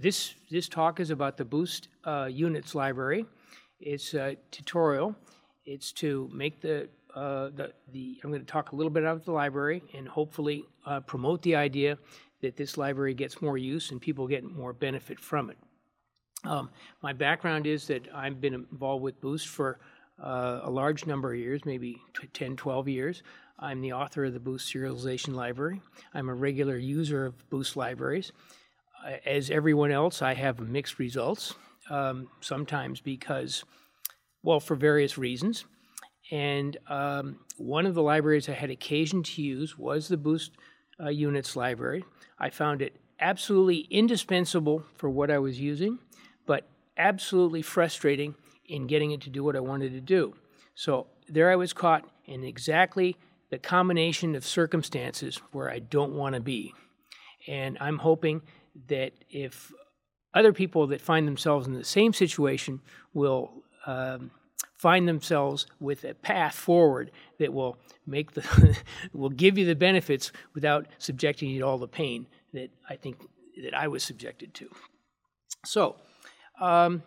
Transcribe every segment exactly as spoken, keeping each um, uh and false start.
this this talk is about the Boost uh, Units library. It's a tutorial. It's to make the uh, the the. I'm going to talk a little bit about the library and hopefully uh, promote the idea that this library gets more use and people get more benefit from it. Um, my background is that I've been involved with Boost for uh, a large number of years, maybe ten, twelve years. I'm the author of the Boost Serialization Library. I'm a regular user of Boost libraries. Uh, as everyone else, I have mixed results, um, sometimes because, well, for various reasons. And um, one of the libraries I had occasion to use was the Boost uh, Units library. I found it absolutely indispensable for what I was using, but absolutely frustrating in getting it to do what I wanted to do. So there I was caught in exactly the combination of circumstances where I don't want to be. And I'm hoping that if other people that find themselves in the same situation will um, find themselves with a path forward that will make the will give you the benefits without subjecting you to all the pain that I think that I was subjected to. So, um,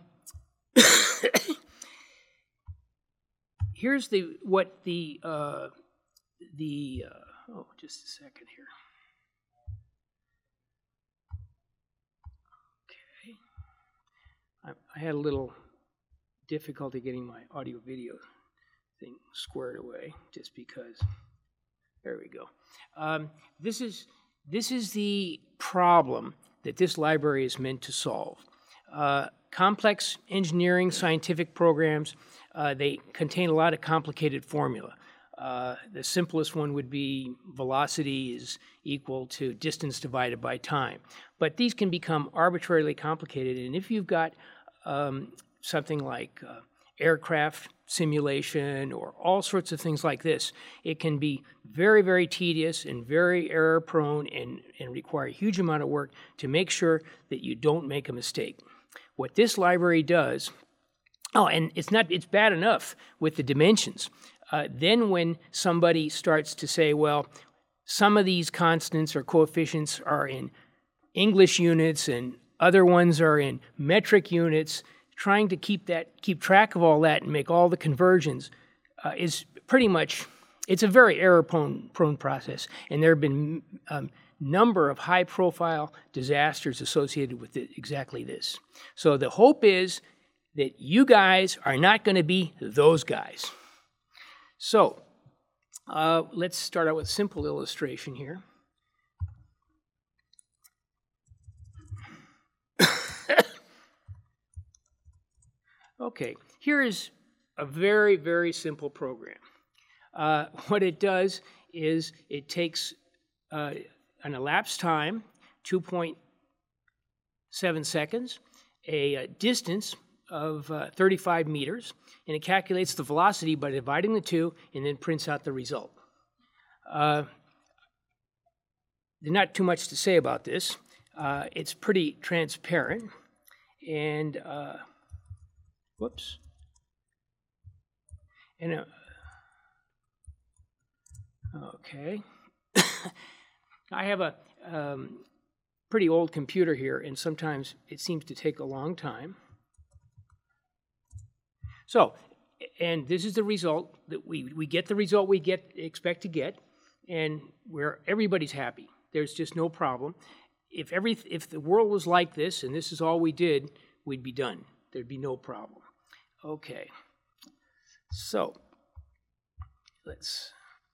here's the what the uh, the uh, oh, just a second here. Okay, I, I had a little difficulty getting my audio video thing squared away, just because. There we go. Um, this is this is the problem that this library is meant to solve. Uh, complex engineering scientific programs, uh, they contain a lot of complicated formula. Uh, the simplest one would be velocity is equal to distance divided by time. But these can become arbitrarily complicated, and if you've got um, something like uh, aircraft simulation or all sorts of things like this, it can be very, very tedious and very error prone and, and require a huge amount of work to make sure that you don't make a mistake. What this library does, oh, and it's not, it's bad enough with the dimensions. Uh, then when somebody starts to say, well, some of these constants or coefficients are in English units and other ones are in metric units, trying to keep that, keep track of all that and make all the conversions uh, is pretty much, it's a very error-prone prone process. And there have been a um, number of high-profile disasters associated with it, exactly this. So the hope is that you guys are not going to be those guys. So uh, let's start out with a simple illustration here. Okay, here is a very, very simple program. Uh, what it does is it takes uh, an elapsed time, two point seven seconds, a, a distance of uh, thirty-five meters, and it calculates the velocity by dividing the two and then prints out the result. Uh, there's not too much to say about this. Uh, it's pretty transparent, and uh, whoops. And uh, okay, I have a um, pretty old computer here, and sometimes it seems to take a long time. So, and this is the result that we we get the result we get expect to get, and where everybody's happy. There's just no problem. If every if the world was like this, and this is all we did, we'd be done. There'd be no problem. Okay, so let's.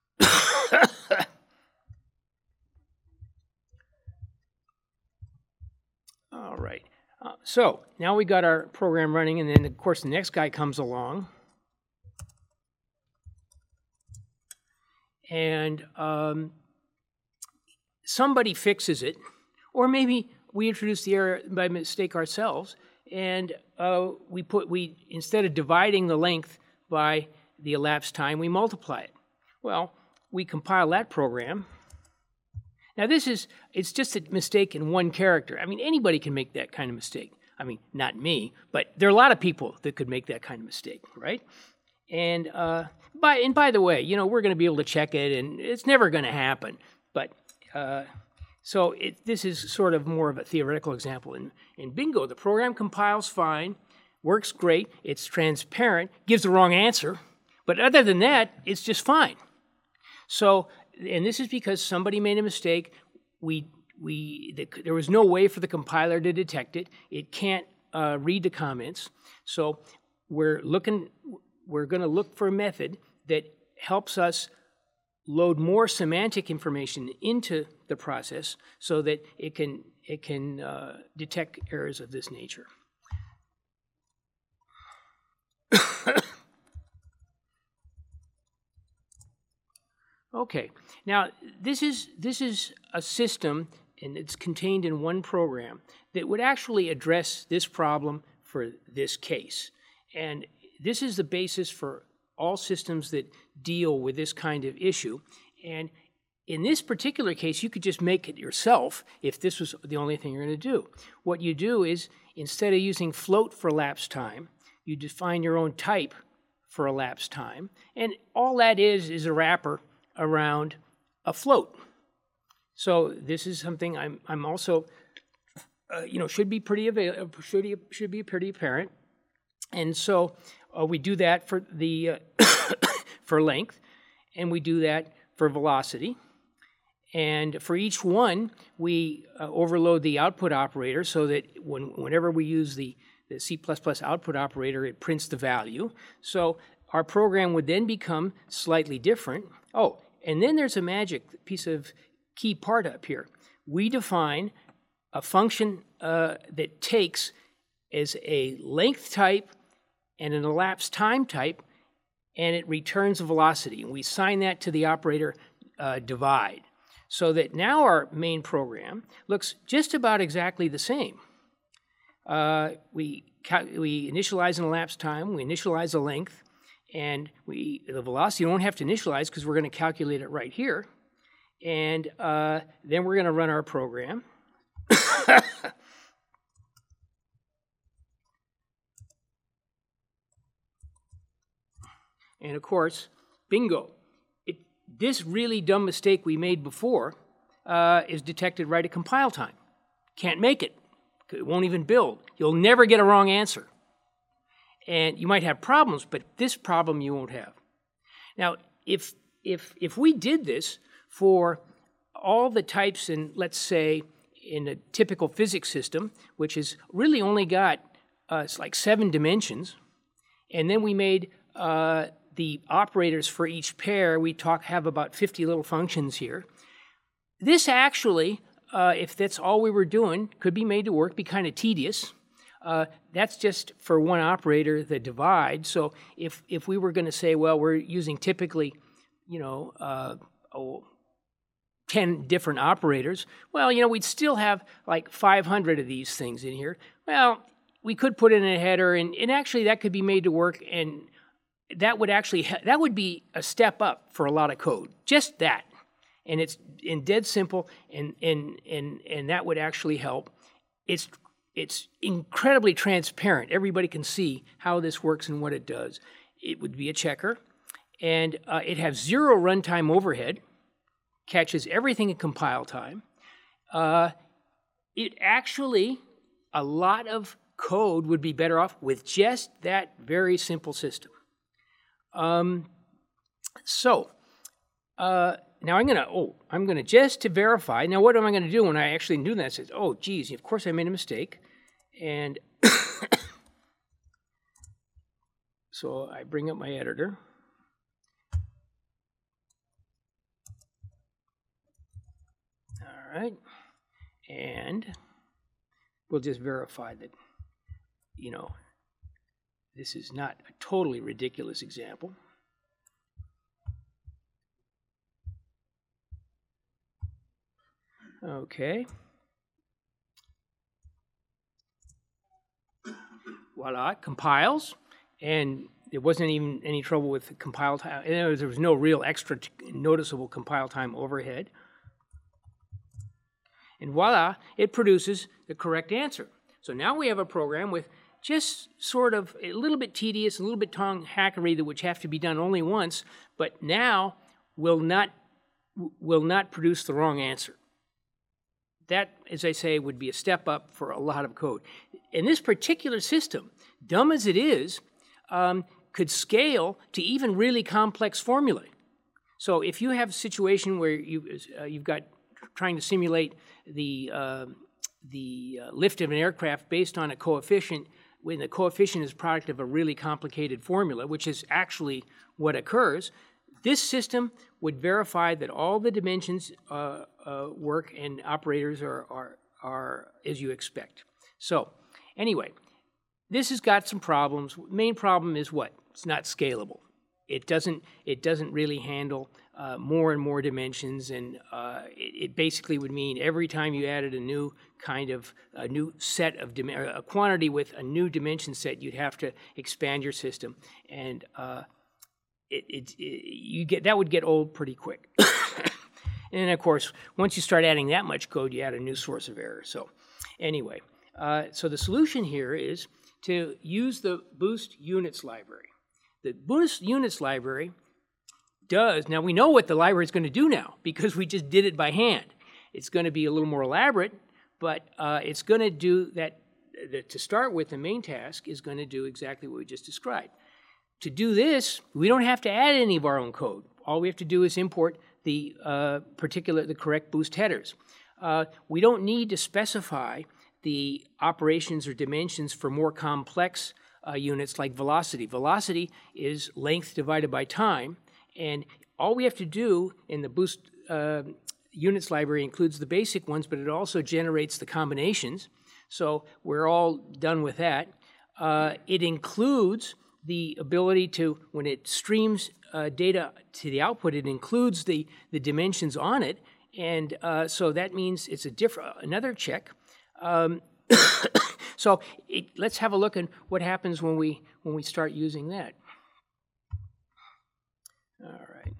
All right. Uh, so now we got our program running, and then of course the next guy comes along, and um, somebody fixes it, or maybe we introduce the error by mistake ourselves. And uh, we put we instead of dividing the length by the elapsed time, we multiply it. Well, we compile that program. Now this is it's just a mistake in one character. I mean, anybody can make that kind of mistake. I mean, not me, but there are a lot of people that could make that kind of mistake, right? And uh, by and by the way, you know, we're going to be able to check it, and it's never going to happen. But uh, So it, this is sort of more of a theoretical example. In, in Bingo, the program compiles fine, works great, it's transparent, gives the wrong answer, but other than that, it's just fine. So, and this is because somebody made a mistake. We, we, the, there was no way for the compiler to detect it. It can't uh, read the comments. So we're looking, we're going to look for a method that helps us load more semantic information into the process so that it can, it can uh, detect errors of this nature. Okay, now this is, this is a system, and it's contained in one program, that would actually address this problem for this case. And this is the basis for all systems that deal with this kind of issue. And in this particular case, you could just make it yourself if this was the only thing you're going to do. What you do is, instead of using float for elapsed time, you define your own type for elapsed time. And all that is is a wrapper around a float. So this is something I'm, I'm also, uh, you know, should be pretty avail- should, should be pretty apparent. And so uh, we do that for the uh, for length, and we do that for velocity. And for each one, we uh, overload the output operator so that when, whenever we use the, the C plus plus output operator, it prints the value. So our program would then become slightly different. Oh, and then there's a magic piece of key part up here. We define a function uh, that takes as a length type and an elapsed time type, and it returns a velocity. And we assign that to the operator uh, divide. So that now our main program looks just about exactly the same. Uh, we, we initialize an elapsed time, we initialize a length, and we, the velocity you don't have to initialize because we're going to calculate it right here. And uh, then we're going to run our program. And of course, bingo. It, this really dumb mistake we made before uh, is detected right at compile time. Can't make it. It won't even build. You'll never get a wrong answer. And you might have problems, but this problem you won't have. Now, if, if, if we did this for all the types in, let's say, in a typical physics system, which has really only got uh, it's like seven dimensions, and then we made uh, the operators for each pair, we talk have about fifty little functions here. This actually, uh, if that's all we were doing, could be made to work, be kind of tedious. Uh, that's just for one operator, the divide. So if, if we were going to say, well, we're using typically, you know, uh, oh, ten different operators, well, you know, we'd still have like five hundred of these things in here. Well, we could put in a header, and, and actually that could be made to work, and that would actually, that would be a step up for a lot of code. Just that. And it's in dead simple, and, and, and, and that would actually help. It's It's incredibly transparent. Everybody can see how this works and what it does. It would be a checker, and uh, it has zero runtime overhead, catches everything in compile time. Uh, it actually, a lot of code would be better off with just that very simple system. Um, so, uh, now I'm gonna, oh, I'm gonna just to verify. Now what am I gonna do when I actually do that? I says, oh, geez, of course I made a mistake. And so I bring up my editor. All right. And we'll just verify that, you know, this is not a totally ridiculous example. Okay. Voila, it compiles, and there wasn't even any trouble with the compile time. There was, there was no real extra noticeable compile time overhead. And voila, it produces the correct answer. So now we have a program with just sort of a little bit tedious, a little bit tongue hackery, that which have to be done only once, but now will not will not produce the wrong answer. that, as I say, would be a step up for a lot of code. And this particular system, dumb as it is, um, could scale to even really complex formulae. So if you have a situation where you, uh, you've got trying to simulate the, uh, the uh, lift of an aircraft based on a coefficient, when the coefficient is product of a really complicated formula, which is actually what occurs, this system would verify that all the dimensions uh, uh, work and operators are, are, are as you expect. So anyway, this has got some problems. Main problem is what? It's not scalable. It doesn't, it doesn't really handle uh, more and more dimensions, and uh, it, it basically would mean every time you added a new kind of, a new set of, a quantity with a new dimension set, you'd have to expand your system. And uh, it, it, it, you get, that would get old pretty quick. And then, of course, once you start adding that much code, you add a new source of error. So anyway, uh, so the solution here is to use the Boost Units library. The Boost Units library does, now we know what the library is going to do now because we just did it by hand. It's going to be a little more elaborate, but uh, it's going to do that, the, to start with, the main task is going to do exactly what we just described. To do this, we don't have to add any of our own code. All we have to do is import the uh, particular, the correct Boost headers. Uh, we don't need to specify the operations or dimensions for more complex uh, units like velocity. Velocity is length divided by time, and all we have to do in the Boost uh, Units library includes the basic ones, but it also generates the combinations. So we're all done with that. Uh, it includes the ability to, when it streams uh, data to the output, it includes the, the dimensions on it, and uh, so that means it's a different, another check. Um, so it, let's have a look at what happens when we when we start using that. All right.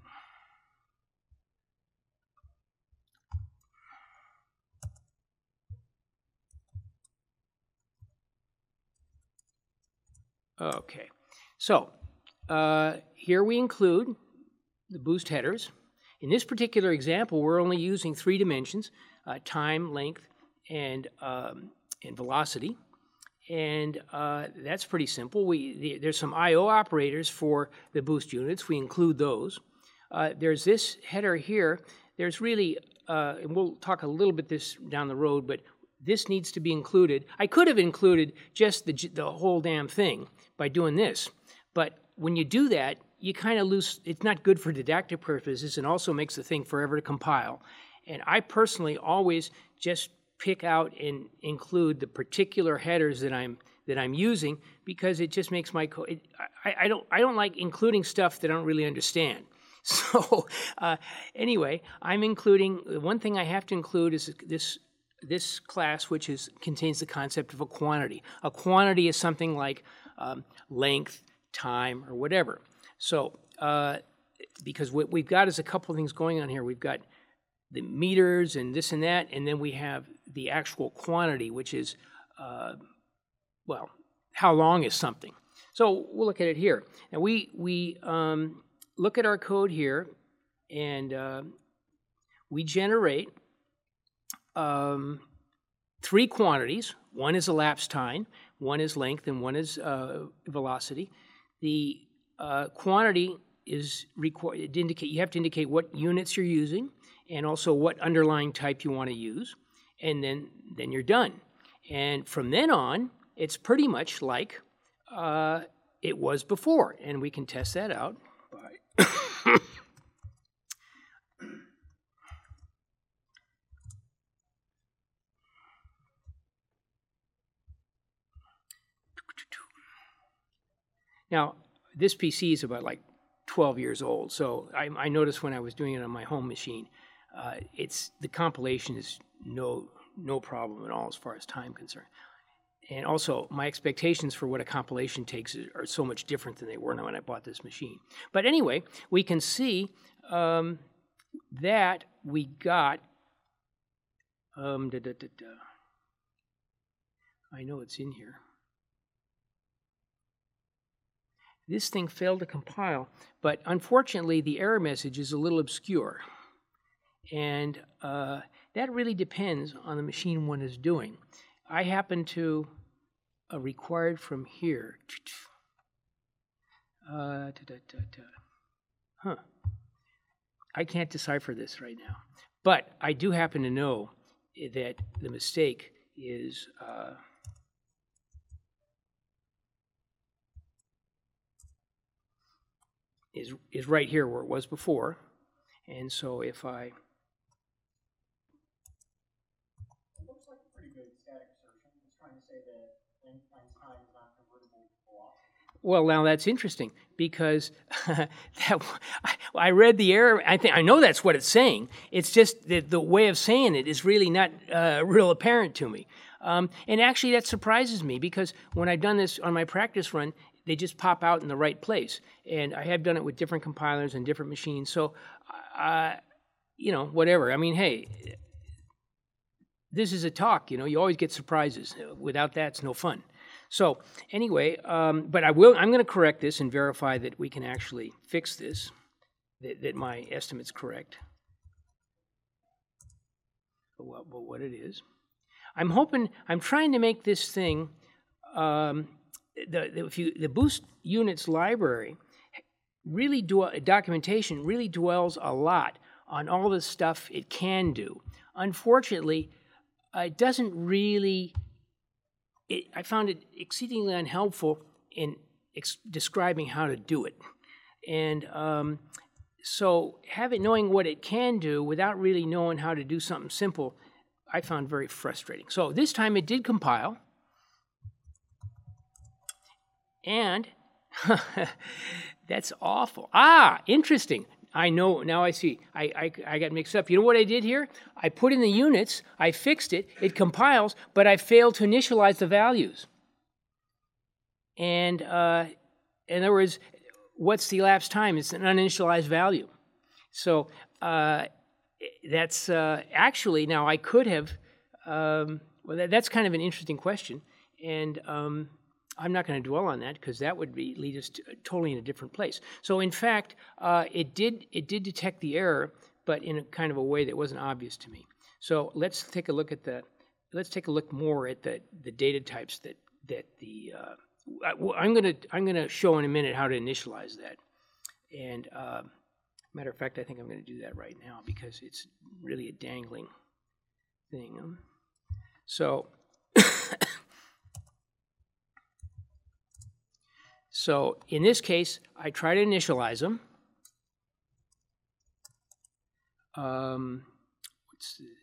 Okay. So uh, here we include the Boost headers. In this particular example, we're only using three dimensions: uh, time, length, and um, and velocity, and uh, that's pretty simple. We the, there's some I O operators for the Boost units. We include those. Uh, there's this header here. There's really, uh, and we'll talk a little bit this down the road, but this needs to be included. I could have included just the the whole damn thing by doing this, but when you do that, you kind of lose. It's not good for didactic purposes, and also makes the thing forever to compile. And I personally always just pick out and include the particular headers that I'm that I'm using, because it just makes my code. I, I don't I don't like including stuff that I don't really understand. So uh, anyway, I'm including one thing I have to include is this this class, which is contains the concept of a quantity. A quantity is something like um, length, time, or whatever. So uh, because what we've got is a couple of things going on here. We've got the meters and this and that, and then we have the actual quantity, which is, uh, well, how long is something. So we'll look at it here. Now we, we um, look at our code here, and uh, we generate um, three quantities. One is elapsed time, one is length, and one is uh, velocity. The uh, quantity is required to indicate, you have to indicate what units you're using, and also what underlying type you want to use, and then, then you're done. And from then on, it's pretty much like uh, it was before, and we can test that out by now, this P C is about like twelve years old, so I, I noticed when I was doing it on my home machine, uh, it's the compilation is no no problem at all as far as time concerned. And also, my expectations for what a compilation takes are so much different than they were when I bought this machine. But anyway, we can see um, that we got, um, da, da, da, da. I know it's in here. This thing failed to compile, but unfortunately the error message is a little obscure. And uh, that really depends on the machine one is doing. I happen to uh, required from here. Uh, da, da, da, da. Huh. I can't decipher this right now. But I do happen to know that the mistake is uh, is is right here where it was before. And so if I... It looks like a pretty good static assertion. It's trying to say that length times time is not convertible to velocity. Well, now that's interesting because that, I read the error. I think I know that's what it's saying. It's just that the way of saying it is really not uh, real apparent to me. Um, and actually, that surprises me because when I've done this on my practice run, they just pop out in the right place. And I have done it with different compilers and different machines. So, uh, you know, whatever. I mean, hey, this is a talk. You know, you always get surprises. Without that, it's no fun. So anyway, um, but I will. I'm going to correct this and verify that we can actually fix this, that, that my estimate's correct. But what, but what it is, I'm hoping. I'm trying to make this thing. Um, the, the if you the Boost Units library really do documentation really dwells a lot on all the stuff it can do. Unfortunately, uh, it doesn't really. It, I found it exceedingly unhelpful in ex- describing how to do it. And um, so having knowing what it can do without really knowing how to do something simple, I found very frustrating. So this time it did compile. And that's awful. Ah, interesting. I know, now I see. I, I, I got mixed up. You know what I did here? I put in the units, I fixed it, it compiles, but I failed to initialize the values. And uh, in other words, what's the elapsed time? It's an uninitialized value. So uh, that's uh, actually, now I could have, um, well, that, that's kind of an interesting question. And um, I'm not going to dwell on that because that would be lead us to, totally in a different place. So in fact, uh, it did it did detect the error, but in a kind of a way that wasn't obvious to me. So let's take a look at the let's take a look more at the the data types that that the uh, I, I'm going to I'm going to show in a minute how to initialize that. And uh, matter of fact, I think I'm going to do that right now because it's really a dangling thing. So. So in this case, I try to initialize them. Um, what's the,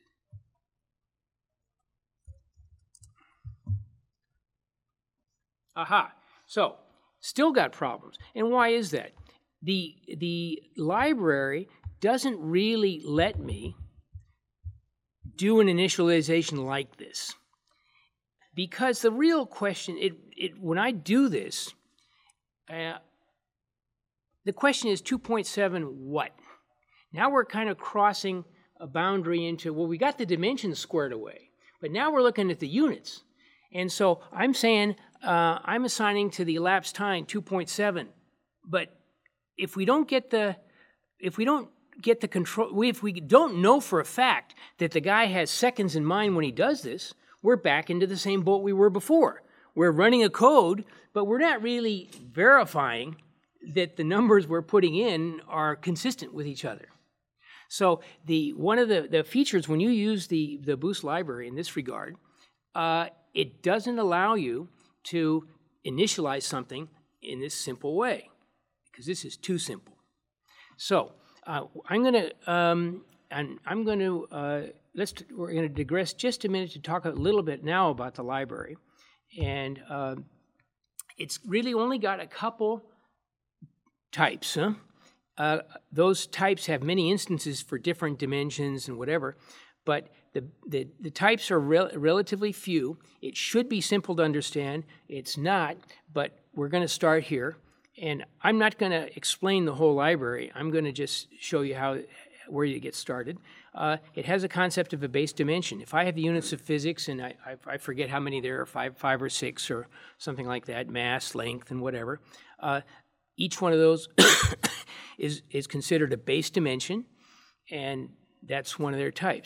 aha. So still got problems. And why is that? The, the library doesn't really let me do an initialization like this. Because the real question, it, it, when I do this, Uh, the question is two point seven what? Now we're kind of crossing a boundary into, well, we got the dimensions squared away, but now we're looking at the units. And so I'm saying uh, I'm assigning to the elapsed time two point seven, but if we don't get the, if we don't get the control, if we don't know for a fact that the guy has seconds in mind when he does this, we're back into the same boat we were before. We're running a code, but we're not really verifying that the numbers we're putting in are consistent with each other. So the one of the, the features when you use the, the Boost library in this regard, uh, it doesn't allow you to initialize something in this simple way, because this is too simple. So uh, I'm going to, um, and I'm going to, uh, let's, we're going to digress just a minute to talk a little bit now about the library. And uh, it's really only got a couple types. Huh? Uh, those types have many instances for different dimensions and whatever, but the, the, the types are rel relatively few. It should be simple to understand. It's not, but we're going to start here. And I'm not going to explain the whole library. I'm going to just show you how where you get started. Uh, it has a concept of a base dimension. If I have the units of physics, and I, I, I forget how many there are, five, five or six or something like that, mass, length, and whatever, uh, each one of those is, is considered a base dimension, and that's one of their types.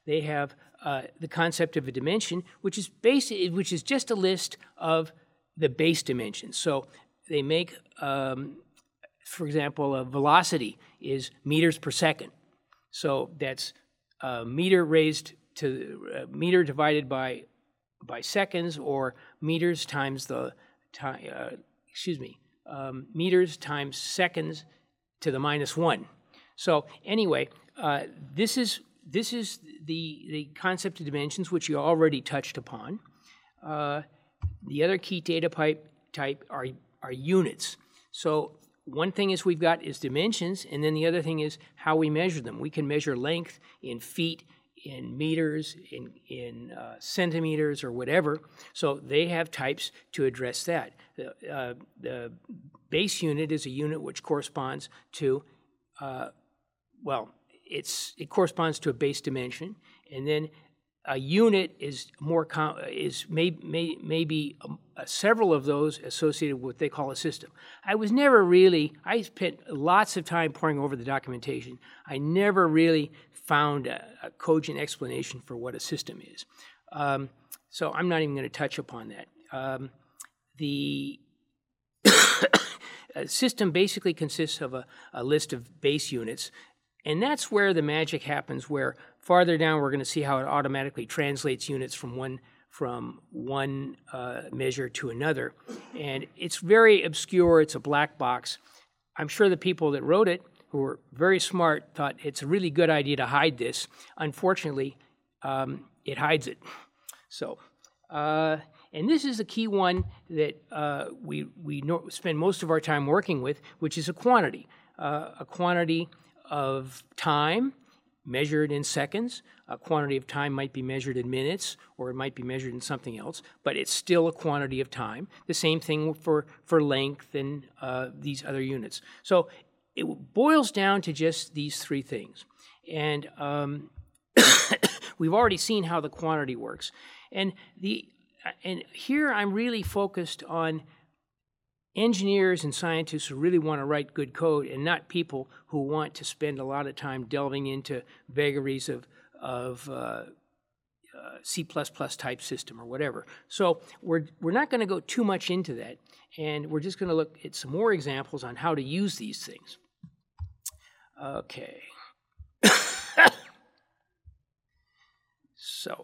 they have uh, the concept of a dimension, which is basic, which is just a list of the base dimensions. So they make, um, for example, a velocity is meters per second. So that's a meter raised to uh, meter divided by by seconds, or meters times the time. Uh, excuse me, um, meters times seconds to the minus one. So anyway, uh, this is this is the the concept of dimensions, which you already touched upon. Uh, the other key data type type are are units. So one thing is we've got is dimensions, and then the other thing is how we measure them. We can measure length in feet, in meters, in in uh, centimeters, or whatever. So they have types to address that. The, uh, the base unit is a unit which corresponds to, uh, well, it's it corresponds to a base dimension, and then a unit is more com- is may, may, maybe um, uh, several of those associated with what they call a system. I was never really, I spent lots of time poring over the documentation. I never really found a, a cogent explanation for what a system is. Um, so I'm not even going to touch upon that. Um, the a system basically consists of a, a list of base units, and that's where the magic happens, where farther down we're going to see how it automatically translates units from one from one uh, measure to another. And it's very obscure. It's a black box. I'm sure the people that wrote it, who were very smart, thought it's a really good idea to hide this. Unfortunately, um, it hides it. So, uh, and this is a key one that uh, we, we no- spend most of our time working with, which is a quantity. Uh, a quantity of time measured in seconds. A quantity of time might be measured in minutes, or it might be measured in something else, but it's still a quantity of time. The same thing for, for length and uh, these other units. So it boils down to just these three things. And um, we've already seen how the quantity works. And the and here I'm really focused on engineers and scientists who really want to write good code, and not people who want to spend a lot of time delving into vagaries of, of uh, uh, C plus plus type system or whatever. So we're, we're not going to go too much into that, and we're just going to look at some more examples on how to use these things. Okay. So.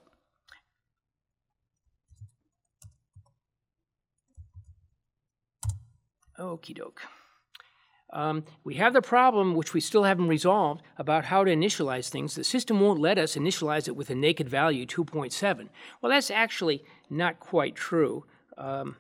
Okie doke. Um, we have the problem, which we still haven't resolved, about how to initialize things. The system won't let us initialize it with a naked value, two point seven. Well, that's actually not quite true. Um,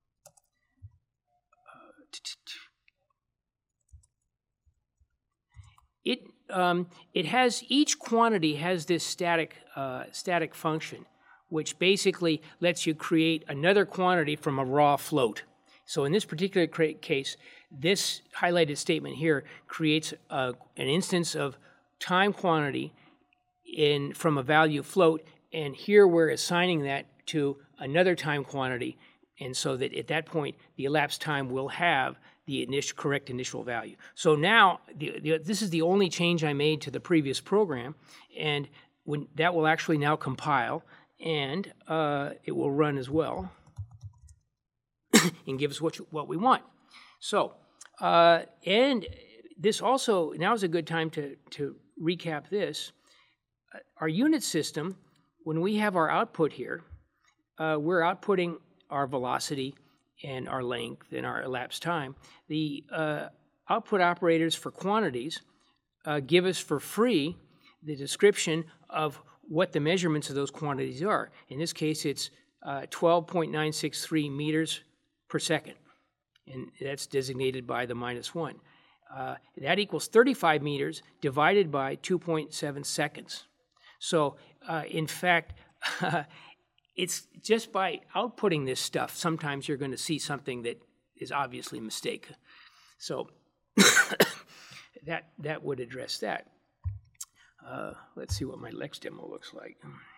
it um, it has each quantity has this static uh, static function, which basically lets you create another quantity from a raw float. So in this particular case, this highlighted statement here creates a, an instance of time quantity in from a value float, and here we're assigning that to another time quantity, and so that at that point the elapsed time will have the initial, correct initial value. So now the, the, this is the only change I made to the previous program, and when that will actually now compile, and uh, it will run as well. And give us what, you, what we want. So, uh, and this also, now is a good time to, to recap this. Uh, our unit system, when we have our output here, uh, we're outputting our velocity and our length and our elapsed time. The uh, output operators for quantities uh, give us for free the description of what the measurements of those quantities are. In this case, it's uh, twelve point nine six three meters per second, and that's designated by the minus one. Uh, that equals thirty-five meters divided by two point seven seconds. So, uh, in fact, it's just by outputting this stuff, sometimes you're going to see something that is obviously a mistake. So, that, that would address that. Uh, let's see what my Lex demo looks like.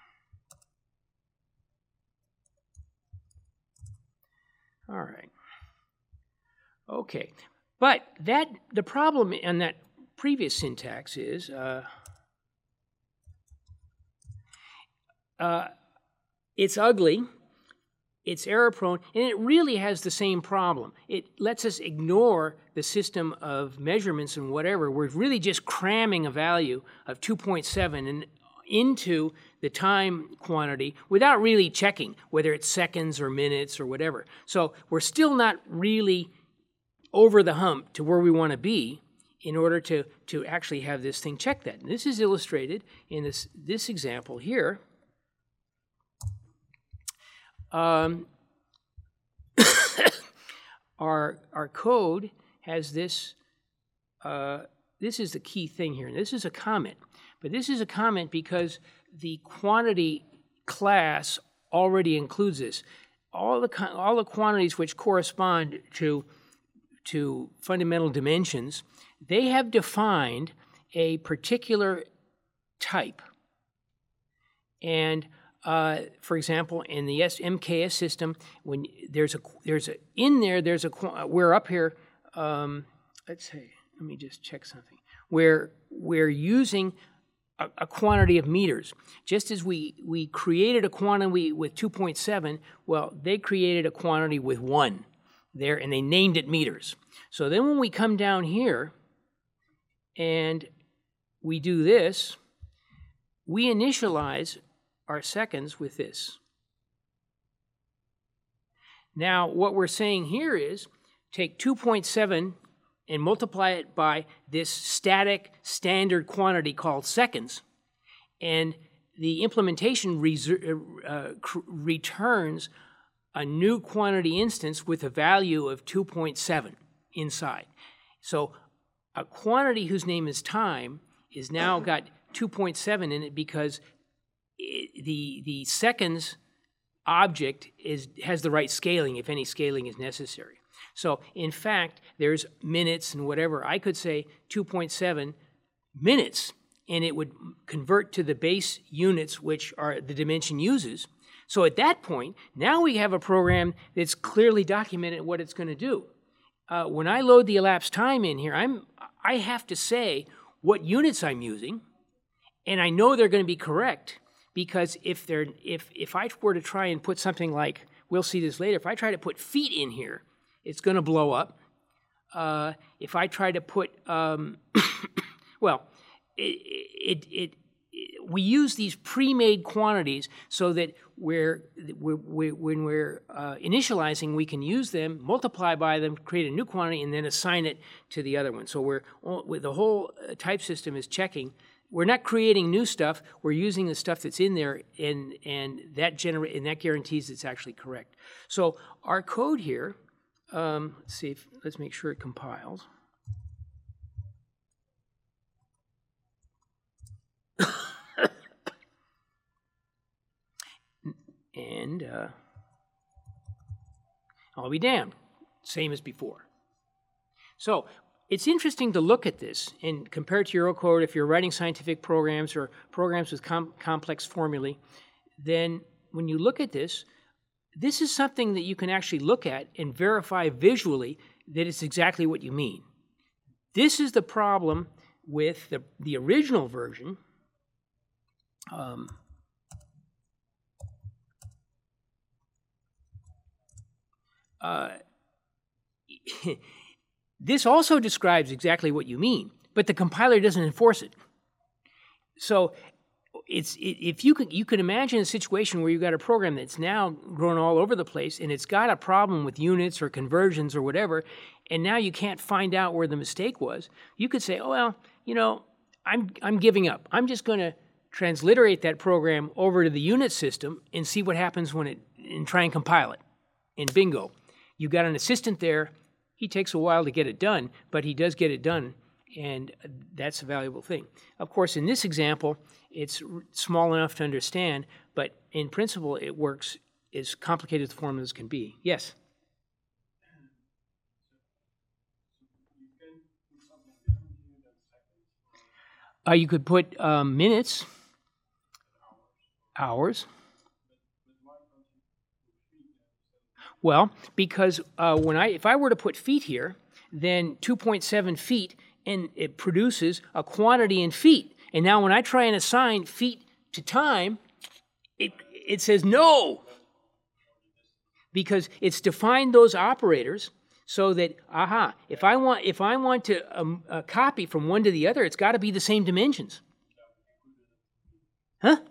All right. Okay. But that the problem in that previous syntax is, uh, uh, it's ugly, it's error-prone, and it really has the same problem. It lets us ignore the system of measurements and whatever. We're really just cramming a value of two point seven and into the time quantity without really checking whether it's seconds or minutes or whatever. So we're still not really over the hump to where we want to be in order to, to actually have this thing check that. And this is illustrated in this, this example here. Um, our, our code has this, uh, this is the key thing here. And this is a comment. But this is a comment because the quantity class already includes this. All the, all the quantities which correspond to, to fundamental dimensions, they have defined a particular type. And uh, for example, in the M K S system, when there's a there's a in there there's a we're up here. Um, let's see. Let me just check something. Where we're using a, a quantity of meters, just as we we created a quantity with two point seven. Well, they created a quantity with one there, and they named it meters. So then when we come down here and we do this, we initialize our seconds with this. Now, what we're saying here is take two point seven and multiply it by this static standard quantity called seconds, and the implementation uh, returns a new quantity instance with a value of two point seven inside. So a quantity whose name is time is now got two point seven in it because it, the, the seconds object is, has the right scaling, if any scaling is necessary. So in fact, there's minutes and whatever. I could say two point seven minutes, and it would convert to the base units, which are the dimension uses. So at that point, now we have a program that's clearly documented what it's going to do. Uh, when I load the elapsed time in here, I'm, I have to say what units I'm using, and I know they're going to be correct, because if, they're, if, if I were to try and put something like, we'll see this later, if I try to put feet in here, it's going to blow up. Uh, if I try to put, um, well, it, it, it, it, we use these pre-made quantities so that we're, we're, we're, when we're uh, initializing, we can use them, multiply by them, create a new quantity, and then assign it to the other one. So we're, the whole type system is checking. We're not creating new stuff. We're using the stuff that's in there, and, and, that, genera- and that guarantees it's actually correct. So our code here, Um, let's see, if, let's make sure it compiles. and uh, I'll be damned, same as before. So it's interesting to look at this and compare it to Eurocode. If you're writing scientific programs or programs with com- complex formulae, then when you look at this, this is something that you can actually look at and verify visually that it's exactly what you mean. This is the problem with the, the original version. Um, uh, this also describes exactly what you mean, but the compiler doesn't enforce it. So It's it, if you could you could imagine a situation where you've got a program that's now grown all over the place, and it's got a problem with units or conversions or whatever, and now you can't find out where the mistake was. You could say, oh well, you know, I'm I'm giving up. I'm just going to transliterate that program over to the unit system and see what happens when it and try and compile it. And bingo, you've got an assistant there. He takes a while to get it done, but he does get it done, and that's a valuable thing. Of course, in this example, it's small enough to understand, but in principle, it works as complicated as the formulas can be. Yes? Uh, you could put um, minutes, hours. Well, because uh, when I if I were to put feet here, then two point seven feet, and it produces a quantity in feet. And now when I try and assign feet to time, It, it says no, because it's defined those operators so that, aha, if I want, if I want to um, uh, copy from one to the other, it's got to be the same dimensions. Huh?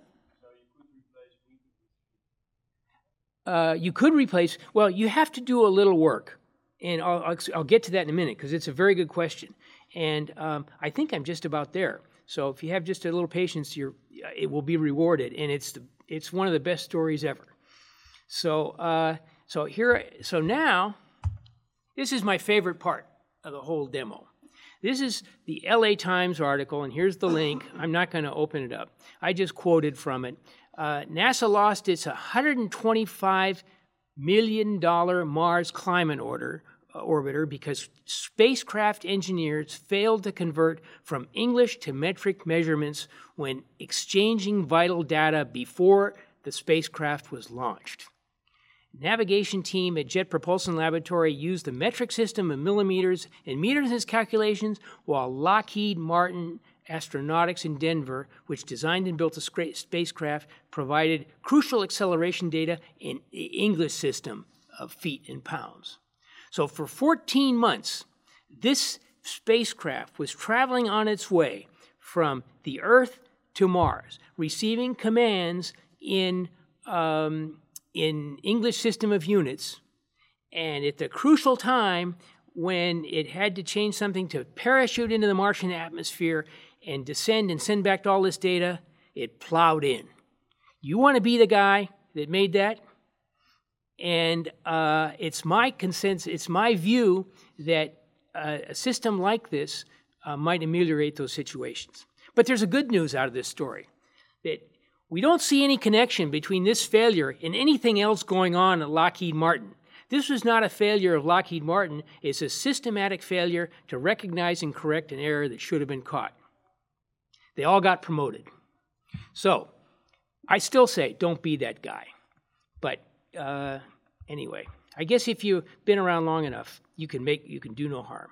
Uh, you could replace, well, you have to do a little work. And I'll, I'll, I'll get to that in a minute because it's a very good question. And um, I think I'm just about there. So if you have just a little patience, you're, it will be rewarded. And it's, the, it's one of the best stories ever. So, uh, so here, so now, this is my favorite part of the whole demo. This is the L A Times article, and here's the link. I'm not going to open it up. I just quoted from it. Uh, NASA lost its one hundred twenty-five million dollars Mars climate order, uh, orbiter because spacecraft engineers failed to convert from English to metric measurements when exchanging vital data before the spacecraft was launched. Navigation team at Jet Propulsion Laboratory used the metric system of millimeters and meters in its calculations, while Lockheed Martin Astronautics in Denver, which designed and built the spacecraft, provided crucial acceleration data in the English system of feet and pounds. So for fourteen months, this spacecraft was traveling on its way from the Earth to Mars, receiving commands in um, in English system of units, and at the crucial time when it had to change something to parachute into the Martian atmosphere and descend and send back all this data, it plowed in. You want to be the guy that made that? And uh, it's my consensus, it's my view that uh, a system like this uh, might ameliorate those situations. But there's a good news out of this story, that we don't see any connection between this failure and anything else going on at Lockheed Martin. This was not a failure of Lockheed Martin. It's a systematic failure to recognize and correct an error that should have been caught. They all got promoted. So I still say don't be that guy. But uh, anyway, I guess if you've been around long enough, you can make you can do no harm.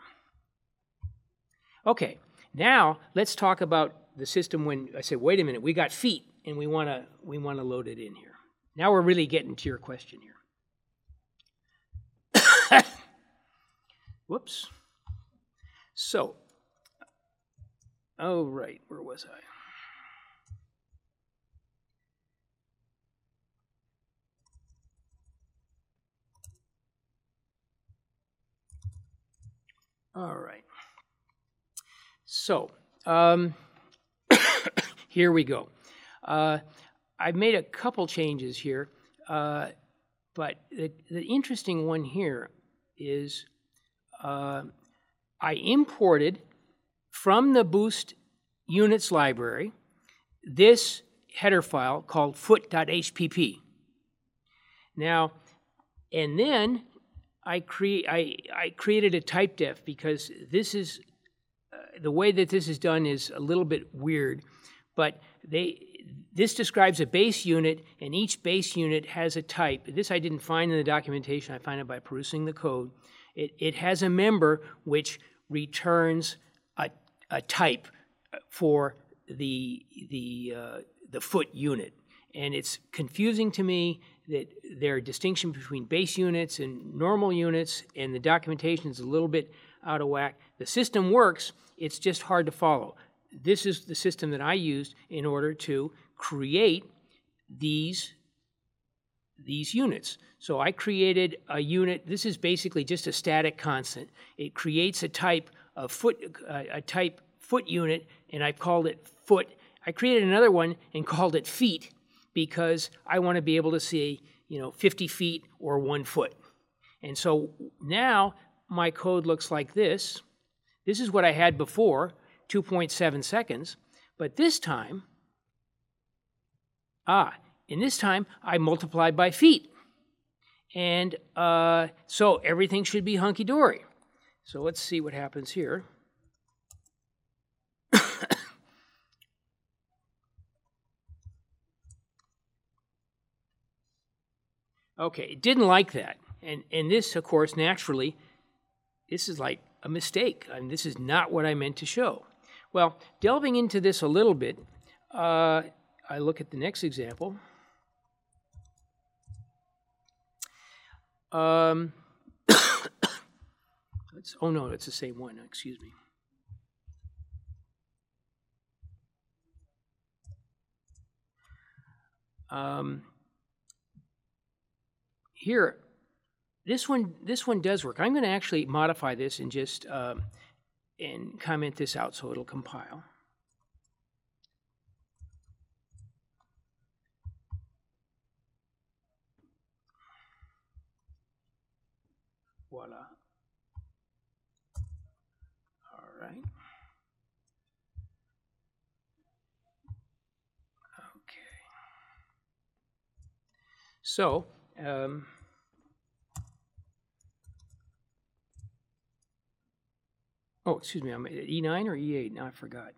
Okay, now let's talk about the system when I said, wait a minute, we got feet. And we want to we want to load it in here. Now we're really getting to your question here. Whoops. So, oh right, where was I? All right. So, um, here we go. Uh, I've made a couple changes here, uh, but the, the interesting one here is uh, I imported from the Boost Units library this header file called foot.hpp. Now, and then I, cre- I, I created a typedef because this is, uh, the way that this is done is a little bit weird, but they... This describes a base unit, and each base unit has a type. This I didn't find in the documentation. I find it by perusing the code. It, it has a member which returns a, a type for the, the, uh, the foot unit. And it's confusing to me that there are distinctions between base units and normal units, and the documentation is a little bit out of whack. The system works. It's just hard to follow. This is the system that I used in order to create these, these units. So I created a unit. This is basically just a static constant. It creates a type of foot, uh, a type foot unit, and I called it foot. I created another one and called it feet because I want to be able to see, you know, fifty feet or one foot. And so now my code looks like this. This is what I had before, two point seven seconds, but this time, ah, and this time I multiplied by feet. And uh, so everything should be hunky-dory. So let's see what happens here. Okay, it didn't like that. And, and this, of course, naturally, this is like a mistake. I mean, this is not what I meant to show. Well, delving into this a little bit, uh, I look at the next example. Um, it's, oh no, it's the same one, excuse me. Um, here, this one, this one does work. I'm going to actually modify this and just um, and comment this out so it'll compile. Voila. All right. Okay. So, um, oh, excuse me, I'm at E nine or E eight? Now I forgot.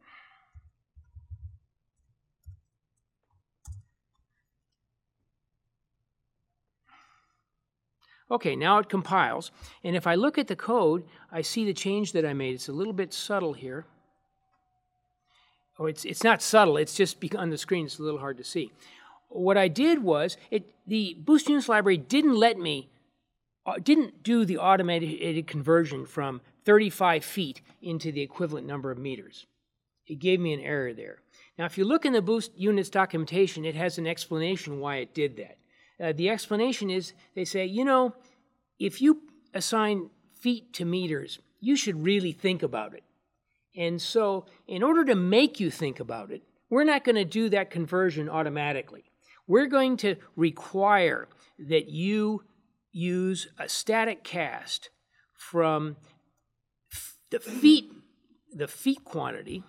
Okay, now it compiles, and if I look at the code, I see the change that I made. It's a little bit subtle here. Oh, it's, it's not subtle, it's just on the screen, it's a little hard to see. What I did was, it, the Boost Units library didn't let me, uh, didn't do the automated conversion from thirty-five feet into the equivalent number of meters. It gave me an error there. Now, if you look in the Boost Units documentation, it has an explanation why it did that. Uh, the explanation is, they say, you know, if you assign feet to meters, you should really think about it. And so, in order to make you think about it, we're not going to do that conversion automatically. We're going to require that you use a static cast from the feet, the feet quantity.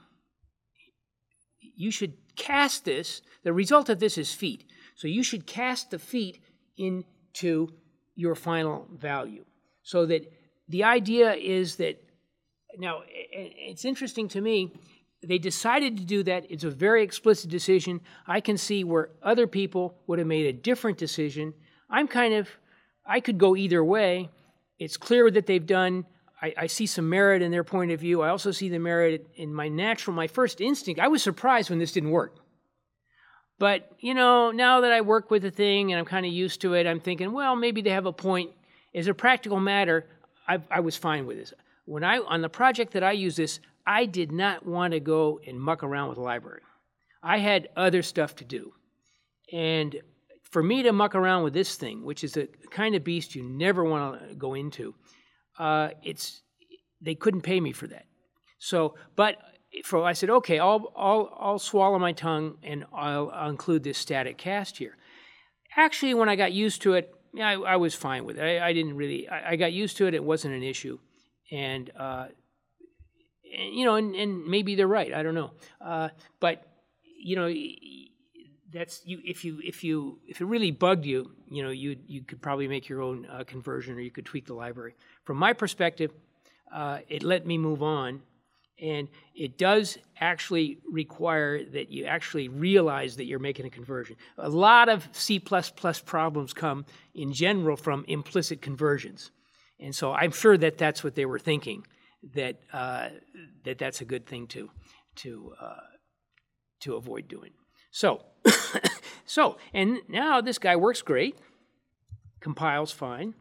You should cast this, the result of this is feet. So you should cast the feet into your final value. So that the idea is that, now it's interesting to me, they decided to do that. It's a very explicit decision. I can see where other people would have made a different decision. I'm kind of, I could go either way. It's clear that they've done, I, I see some merit in their point of view. I also see the merit in my natural, my first instinct. I was surprised when this didn't work. But, you know, now that I work with the thing and I'm kind of used to it, I'm thinking, well, maybe they have a point. As a practical matter, I, I was fine with this. When I, on the project that I use this, I did not want to go and muck around with the library. I had other stuff to do. And for me to muck around with this thing, which is a kind of beast you never want to go into, uh, it's, they couldn't pay me for that. So, but... So I said, okay, I'll, I'll, I'll swallow my tongue and I'll, I'll include this static cast here. Actually, when I got used to it, I, I was fine with it. I, I didn't really, I, I got used to it. It wasn't an issue. And, uh, and you know, and, and maybe they're right. I don't know. Uh, but, you know, that's, you. if you, if you, if it really bugged you, you know, you, you could probably make your own uh, conversion or you could tweak the library. From my perspective, uh, it let me move on. And it does actually require that you actually realize that you're making a conversion. A lot of C plus plus problems come in general from implicit conversions. And so I'm sure that that's what they were thinking, that uh, that that's a good thing to, to, uh, to avoid doing. So, so, and now this guy works great, compiles fine.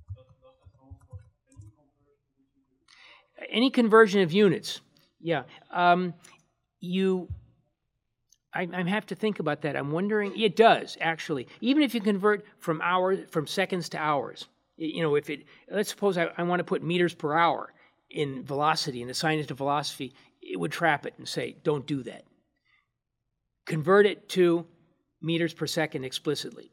Any conversion of units. Yeah, um, you, I, I have to think about that. I'm wondering, it does, actually. Even if you convert from hours, from seconds to hours, you know, if it, let's suppose I, I want to put meters per hour in velocity and assign it to velocity, it would trap it and say, don't do that. Convert it to meters per second explicitly.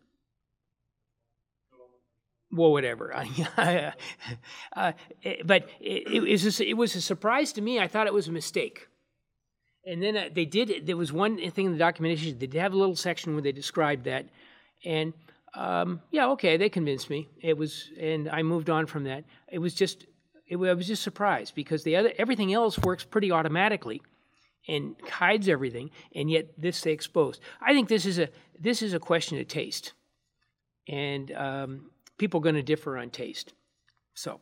Well, whatever. uh, but it, it, was a, it was a surprise to me. I thought it was a mistake. And then uh, they did, there was one thing in the documentation, they did have a little section where they described that. And um, yeah, okay, they convinced me. It was, and I moved on from that. It was just, it, I was just surprised because the other, everything else works pretty automatically and hides everything, and yet this they exposed. I think this is a, this is a question of taste. And, um, people are going to differ on taste. So,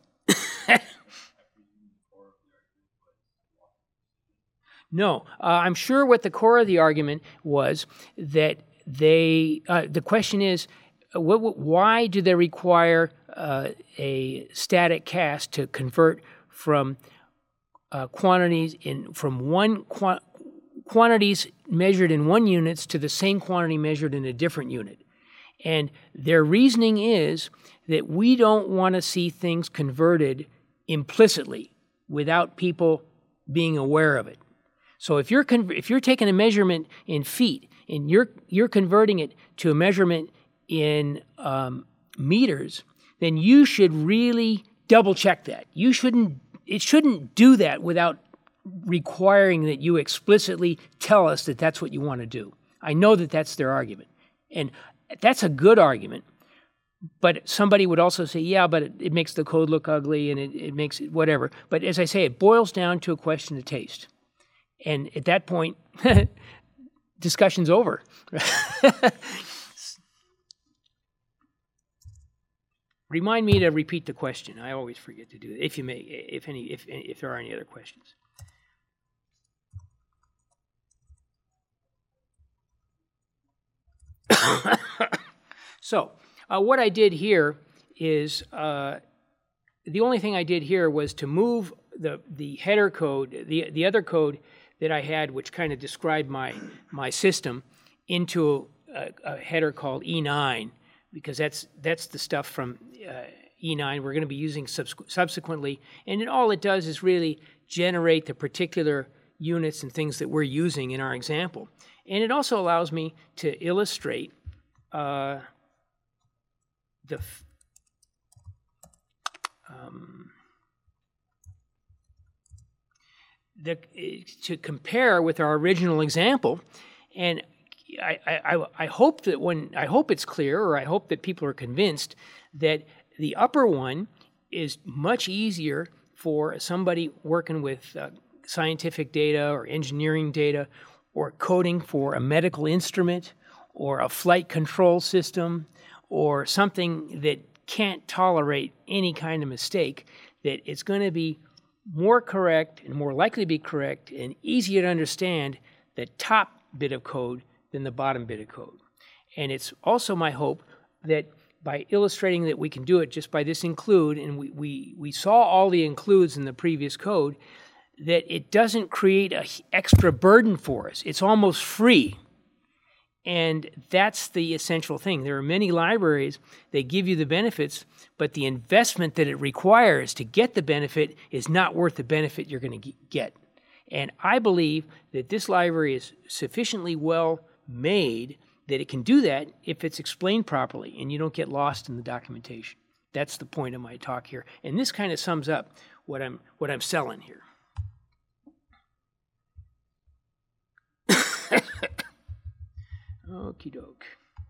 no, uh, I'm sure what the core of the argument was that they, uh, the question is, what, what, why do they require uh, a static cast to convert from uh, quantities in from one qua- quantities measured in one units to the same quantity measured in a different unit? And their reasoning is that we don't want to see things converted implicitly without people being aware of it. So if you're con- if you're taking a measurement in feet and you're you're converting it to a measurement in um, meters, then you should really double check that. You shouldn't. It shouldn't do that without requiring that you explicitly tell us that that's what you want to do. I know that that's their argument, and that's a good argument. But somebody would also say, yeah, but it, it makes the code look ugly and it, it makes it whatever. But as I say, it boils down to a question of taste. And at that point, discussion's over. Remind me to repeat the question. I always forget to do that. If you may, if any, if if there are any other questions. So, uh, what I did here is uh, the only thing I did here was to move the the header code, the the other code that I had, which kind of described my my system, into a, a header called E nine, because that's that's the stuff from uh, E nine we're going to be using subs- subsequently, and it, all it does is really generate the particular units and things that we're using in our example, and it also allows me to illustrate uh, the um, the to compare with our original example, and I, I, I hope that when I hope it's clear, or I hope that people are convinced that the upper one is much easier for somebody working with uh, scientific data or engineering data or coding for a medical instrument or a flight control system or something that can't tolerate any kind of mistake, that it's going to be more correct and more likely to be correct and easier to understand the top bit of code than the bottom bit of code. And it's also my hope that by illustrating that we can do it just by this include, and we, we, we saw all the includes in the previous code, that it doesn't create an extra burden for us. It's almost free. And that's the essential thing. There are many libraries that give you the benefits, but the investment that it requires to get the benefit is not worth the benefit you're going to get. And I believe that this library is sufficiently well made that it can do that if it's explained properly and you don't get lost in the documentation. That's the point of my talk here. And this kind of sums up what I'm what I'm selling here. Okie doke.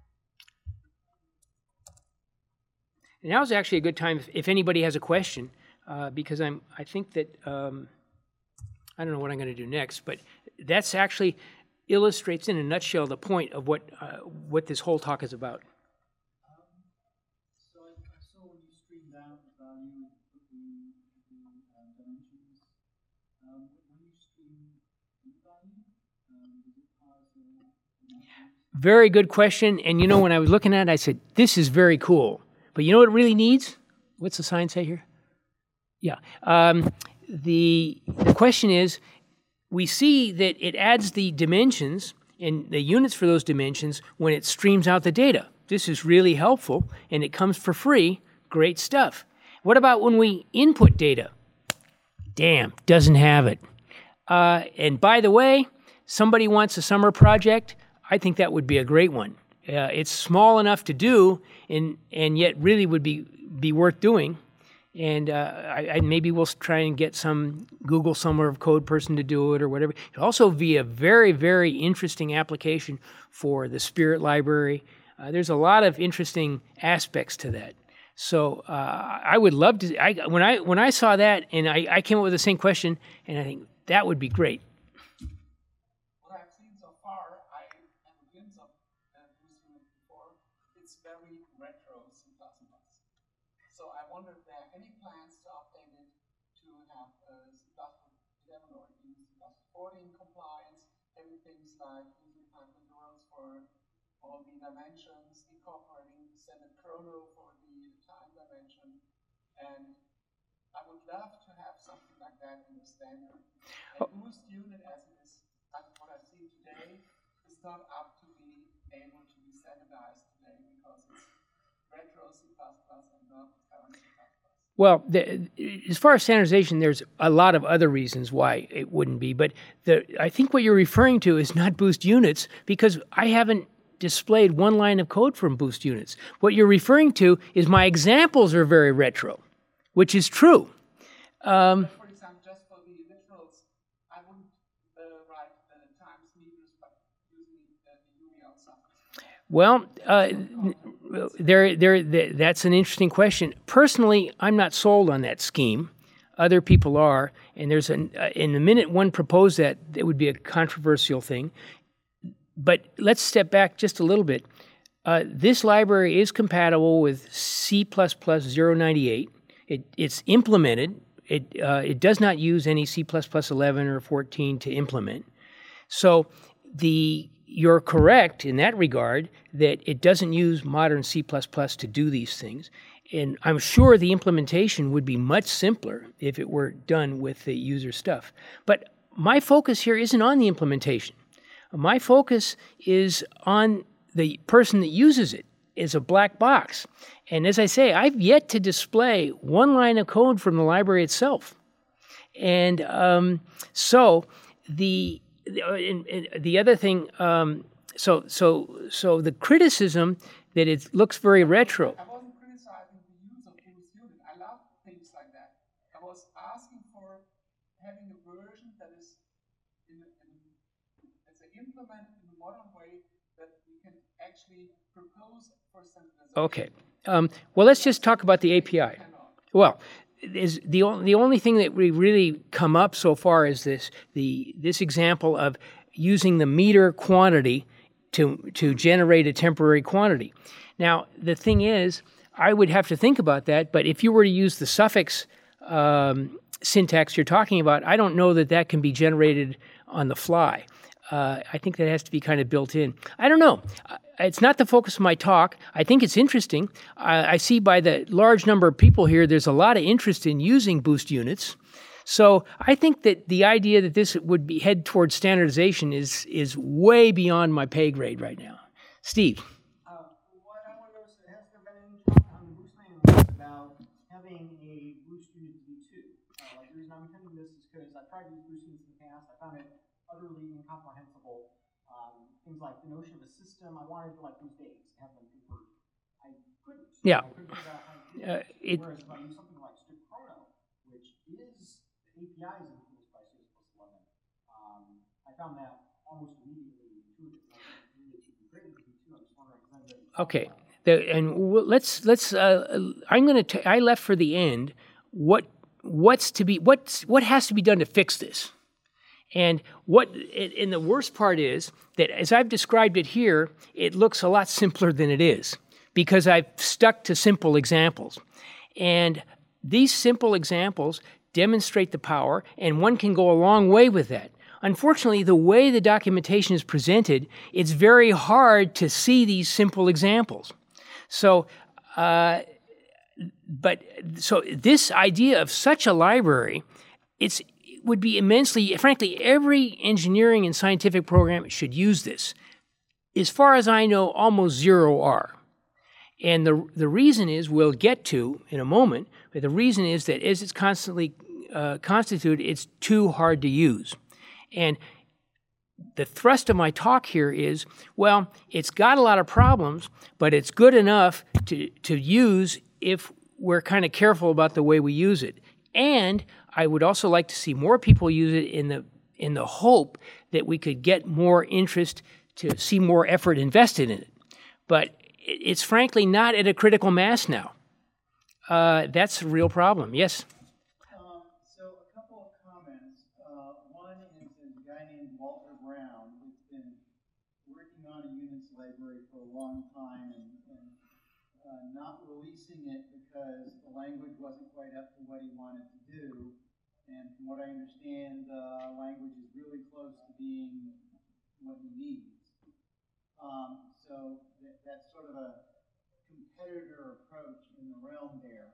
And now's actually a good time if, if anybody has a question, uh, because I'm I think that um, I don't know what I'm going to do next, but that's actually illustrates in a nutshell the point of what uh, what this whole talk is about. Um, so I, I saw when you streamed out the value of the, the uh, dimensions. Um, when you stream the value, um, does it parse the dimensions? Very good question. And you know, when I was looking at it, I said, this is very cool. But you know what it really needs? What's the sign say here? Yeah. Um, the, the question is, we see that it adds the dimensions and the units for those dimensions when it streams out the data. This is really helpful, and it comes for free. Great stuff. What about when we input data? Damn, doesn't have it. Uh, and by the way, somebody wants a summer project. I think that would be a great one. Uh, it's small enough to do, and and yet really would be be worth doing. And uh, I, I, maybe we'll try and get some Google Summer of Code person to do it or whatever. It'll also be a very, very interesting application for the Spirit Library. Uh, there's a lot of interesting aspects to that. So uh, I would love to. I, when I when I saw that, and I, I came up with the same question, and I think that would be great. What I've seen so far, I have a glimpse of uh, using it before. It's very retro C plus plus. So I wonder if there are any plans to update it to have uh, C plus eleven or even C plus fourteen compliance, everything's like user-defined literals for all the dimensions, incorporating Senate chrono for the time dimension, and I would love to have something like that in the standard. And boost unit as it is, as what I see today, is not up to be able to be standardized today because it's retro C plus plus and not current C plus plus. Well, the, as far as standardization, there's a lot of other reasons why it wouldn't be, but the, I think what you're referring to is not boost units, because I haven't displayed one line of code from boost units. What you're referring to is my examples are very retro, which is true. Um, for example, just for the literals, I wouldn't uh, write the times meters, but using uh, the U L suffix. Well, uh, there, there, there, that's an interesting question. Personally, I'm not sold on that scheme. Other people are, and there's an, uh, in the minute one proposed that, it would be a controversial thing. But let's step back just a little bit. Uh, this library is compatible with C plus plus zero ninety-eight. It, it's implemented. It, uh, it does not use any C plus plus eleven or fourteen to implement. So the you're correct in that regard that it doesn't use modern C plus plus to do these things. And I'm sure the implementation would be much simpler if it were done with the user stuff. But my focus here isn't on the implementation. My focus is on the person that uses it as a black box. And as I say, I've yet to display one line of code from the library itself. And um, so the the, and, and the other thing, um, so so so the criticism that it looks very retro. I wasn't criticizing the use of boost unit. I love things like that. I was asking for having a version that is in, in let's say implemented in a modern way that we can actually propose for standardization. Okay. Um, well, let's just talk about the A P I. Well, is the only, the only thing that we really come up so far is this the this example of using the meter quantity to to generate a temporary quantity. Now, the thing is, I would have to think about that, but if you were to use the suffix um, syntax you're talking about, I don't know that that can be generated on the fly. Uh, I think that has to be kind of built in. I don't know. It's not the focus of my talk. I think it's interesting. I, I see by the large number of people here, there's a lot of interest in using boost units. So I think that the idea that this would be head towards standardization is is way beyond my pay grade right now. Steve. Uh, what I wonder is, has there been any talk on the boost language about having a boost unit V two? Uh, like the reason I'm attending this is because I've tried to use boost units in the past. I found it utterly incomprehensible. Um, things like the notion of a system, I wanted to like use dates, have them convert. I couldn't. Yeah. I couldn't figure out how to do Uh, it. it, Whereas if I use something like Chrono, which is the A P I is influenced by C plus plus eleven, um, I found that almost immediately intuitive. I really should be great with V two. I'm just wondering because I'm ready. okay. The, and we'll, let's let's. Uh, I'm going to. I left for the end. What what's to be? What's what has to be done to fix this? And what, and the worst part is that as I've described it here, it looks a lot simpler than it is because I've stuck to simple examples. And these simple examples demonstrate the power, and one can go a long way with that. Unfortunately, the way the documentation is presented, it's very hard to see these simple examples. So, uh, but, so this idea of such a library, it's, would be immensely, frankly, every engineering and scientific program should use this. As far as I know, almost zero are. And the the reason is, we'll get to in a moment, but the reason is that as it's constantly uh, constituted, it's too hard to use. And the thrust of my talk here is, well, it's got a lot of problems, but it's good enough to, to use if we're kind of careful about the way we use it. And I would also like to see more people use it in the in the hope that we could get more interest to see more effort invested in it. But it's frankly not at a critical mass now. Uh, that's a real problem. Yes? Um, so a couple of comments. Uh, one is a guy named Walter Brown who's been working on a Unix library for a long time and, and uh, not releasing it because the language wasn't quite up to what he wanted to do. And from what I understand, uh, language is really close to being what he needs. Um, so that, that's sort of a competitor approach in the realm there.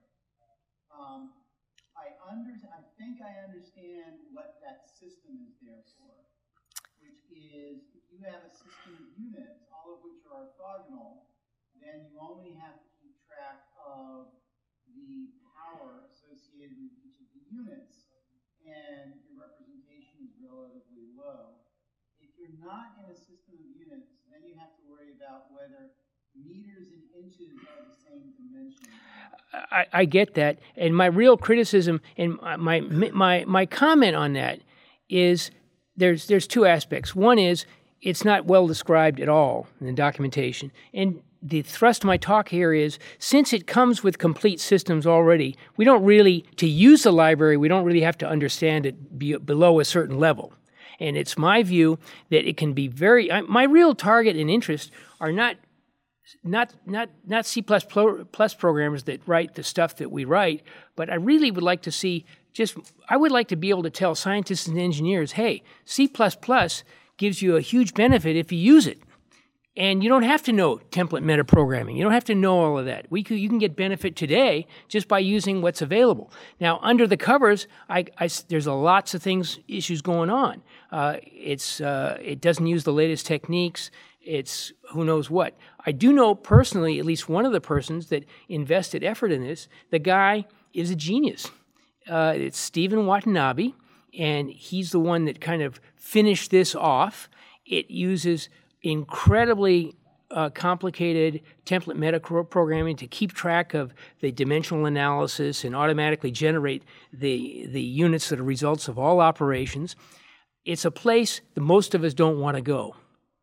Um, I under, I think I understand what that system is there for, which is if you have a system of units, all of which are orthogonal, then you only have to keep track of the power associated with each of the units, and your representation is relatively low. If you're not in a system of units, then you have to worry about whether meters and inches are the same dimension. I, I get that, and my real criticism and my my my comment on that is there's there's two aspects. One is it's not well described at all in the documentation, and the thrust of my talk here is since it comes with complete systems already, we don't really to use the library we don't really have to understand it be, below a certain level. And it's my view that it can be very I, my real target and interest are not. Not not not C plus plus programmers that write the stuff that we write, but I really would like to see just I would like to be able to tell scientists and engineers, hey, C plus plus gives you a huge benefit if you use it. And you don't have to know template metaprogramming. You don't have to know all of that. We could, you can get benefit today just by using what's available. Now, under the covers, I, I, there's a lots of things, issues going on. Uh, it's uh, it doesn't use the latest techniques. It's who knows what. I do know personally at least one of the persons that invested effort in this. The guy is a genius. Uh, it's Stephen Watanabe, and he's the one that kind of finished this off. It uses incredibly uh, complicated template metaprogramming to keep track of the dimensional analysis and automatically generate the, the units that are results of all operations. It's a place that most of us don't want to go.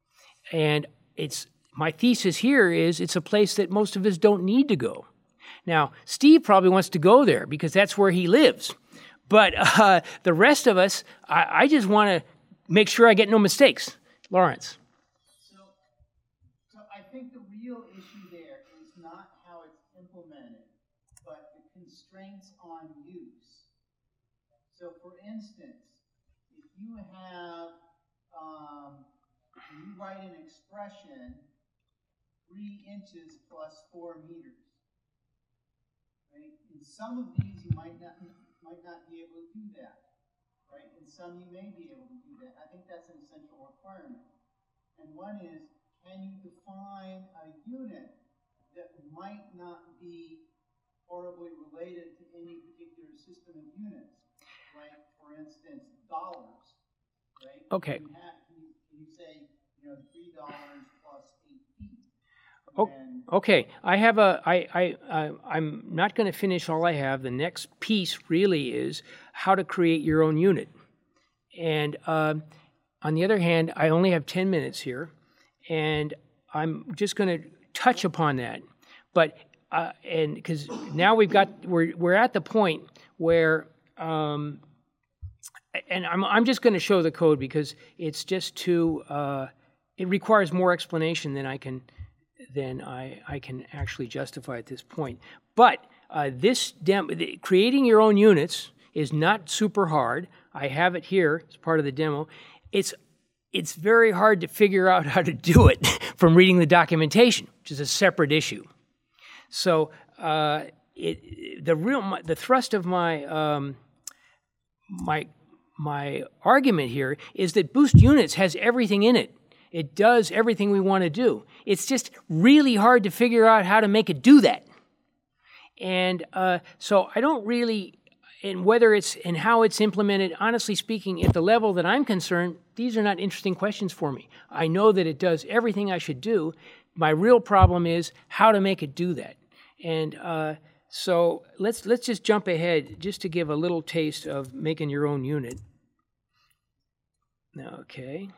And it's my thesis here is it's a place that most of us don't need to go. Now, Steve probably wants to go there because that's where he lives. But uh, the rest of us, I, I just want to make sure I get no mistakes. Lawrence. So, so I think the real issue there is not how it's implemented, but the constraints on use. So, for instance, if you have um, you write an expression, three inches plus four meters. Right? In some of these, you might not might not be able to do that. Right? In some, you may be able to do that. I think that's an essential requirement. And one is, can you define a unit that might not be horribly related to any particular system of units? Like, for instance, dollars. Right? Okay. Can you, have, can you, can you say, you know, three dollars plus eight feet. Oh, okay. I have a. I. I. I I'm not going to finish all I have. The next piece really is how to create your own unit. And uh, on the other hand, I only have ten minutes here, and I'm just going to touch upon that. But uh, and because now we've got we're we're at the point where. Um, and I'm I'm just going to show the code because it's just too. Uh, It requires more explanation than I can, than I, I can actually justify at this point. But uh, this dem- the, creating your own units is not super hard. I have it here as part of the demo. It's it's very hard to figure out how to do it from reading the documentation, which is a separate issue. So uh, it, the real the thrust of my um, my my argument here is that Boost Units has everything in it. It does everything we want to do. It's just really hard to figure out how to make it do that. And uh, so I don't really, and whether it's and how it's implemented, honestly speaking, at the level that I'm concerned, these are not interesting questions for me. I know that it does everything I should do. My real problem is how to make it do that. And uh, so let's let's just jump ahead just to give a little taste of making your own unit. Okay.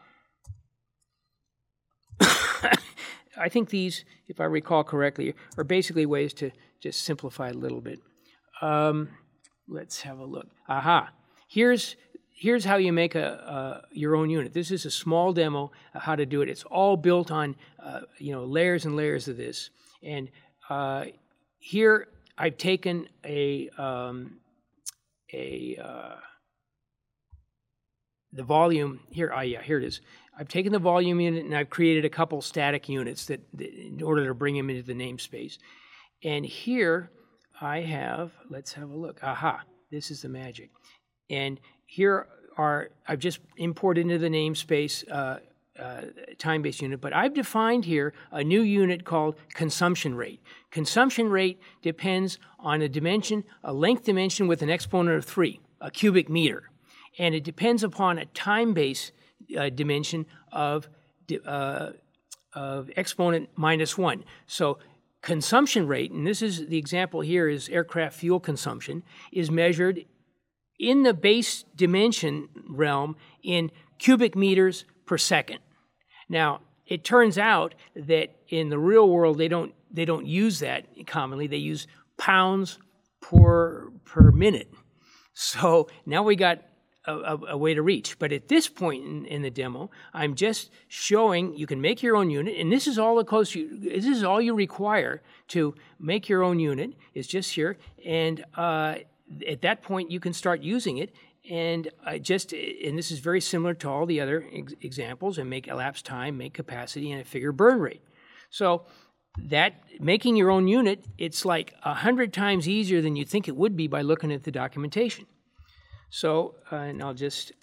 I think these, if I recall correctly, are basically ways to just simplify a little bit. Um, let's have a look. Aha. Here's here's how you make a, a your own unit. This is a small demo of how to do it. It's all built on uh, you know layers and layers of this. And uh, here I've taken a um, a uh, the volume here. Ah, yeah, here it is. I've taken the volume unit and I've created a couple static units that, that in order to bring them into the namespace. And here I have, let's have a look. Aha, this is the magic. And here are, I've just imported into the namespace uh, uh, time-based unit, but I've defined here a new unit called consumption rate. Consumption rate depends on a dimension, a length dimension with an exponent of three, a cubic meter. And it depends upon a time-based uh, dimension of, uh, of exponent minus one. So consumption rate, and this is the example here is aircraft fuel consumption, is measured in the base dimension realm in cubic meters per second. Now, it turns out that in the real world, they don't, they don't use that commonly. They use pounds per, per minute. So now we got a, a, a way to reach. But at this point in, in the demo, I'm just showing you can make your own unit, and this is all the close you, this is all you require to make your own unit is just here. And uh, at that point, you can start using it. And I just, and this is very similar to all the other ex examples, and make elapsed time, make capacity, and a figure burn rate. So that, making your own unit, it's like a hundred times easier than you think it would be by looking at the documentation. So, uh, and I'll just,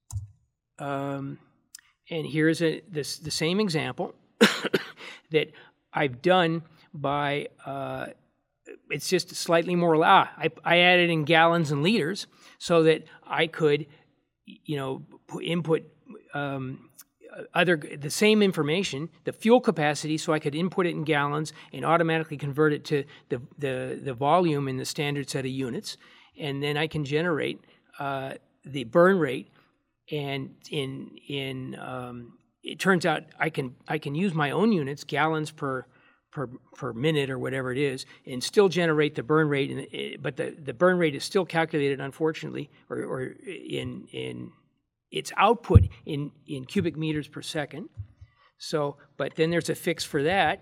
um, and here's a, this, the same example that I've done by, uh, it's just slightly more, ah, I, I added in gallons and liters so that I could, you know, input um, other, the same information, the fuel capacity, so I could input it in gallons and automatically convert it to the, the, the volume in the standard set of units. And then I can generate uh, the burn rate, and in, in um, it turns out I can, I can use my own units, gallons per Per, per minute or whatever it is, and still generate the burn rate. And it, but the, the burn rate is still calculated, unfortunately, or, or in in its output in in cubic meters per second. So, but then there's a fix for that.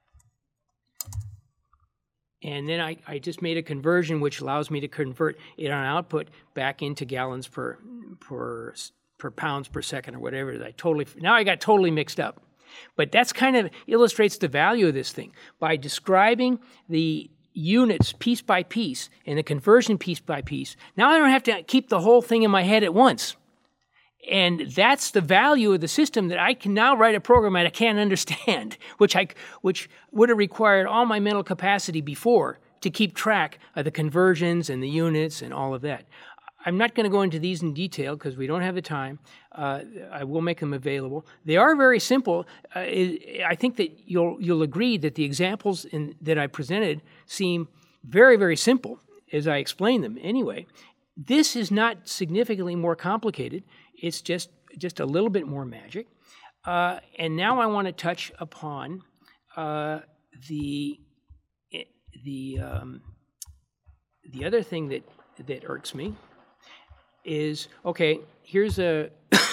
And then I, I just made a conversion which allows me to convert it on output back into gallons per per per pounds per second or whatever. I totally now I got totally mixed up. But that's kind of illustrates the value of this thing. By describing the units piece by piece and the conversion piece by piece, now I don't have to keep the whole thing in my head at once. And that's the value of the system, that I can now write a program that I can't understand, which, I, which would have required all my mental capacity before to keep track of the conversions and the units and all of that. I'm not going to go into these in detail because we don't have the time. Uh, I will make them available. They are very simple. Uh, it, I think that you'll you'll agree that the examples in, that I presented seem very, very simple as I explain them anyway. This is not significantly more complicated. It's just, just a little bit more magic. Uh, and now I want to touch upon uh, the, the, um, the other thing that, that irks me. Is, okay, here's a,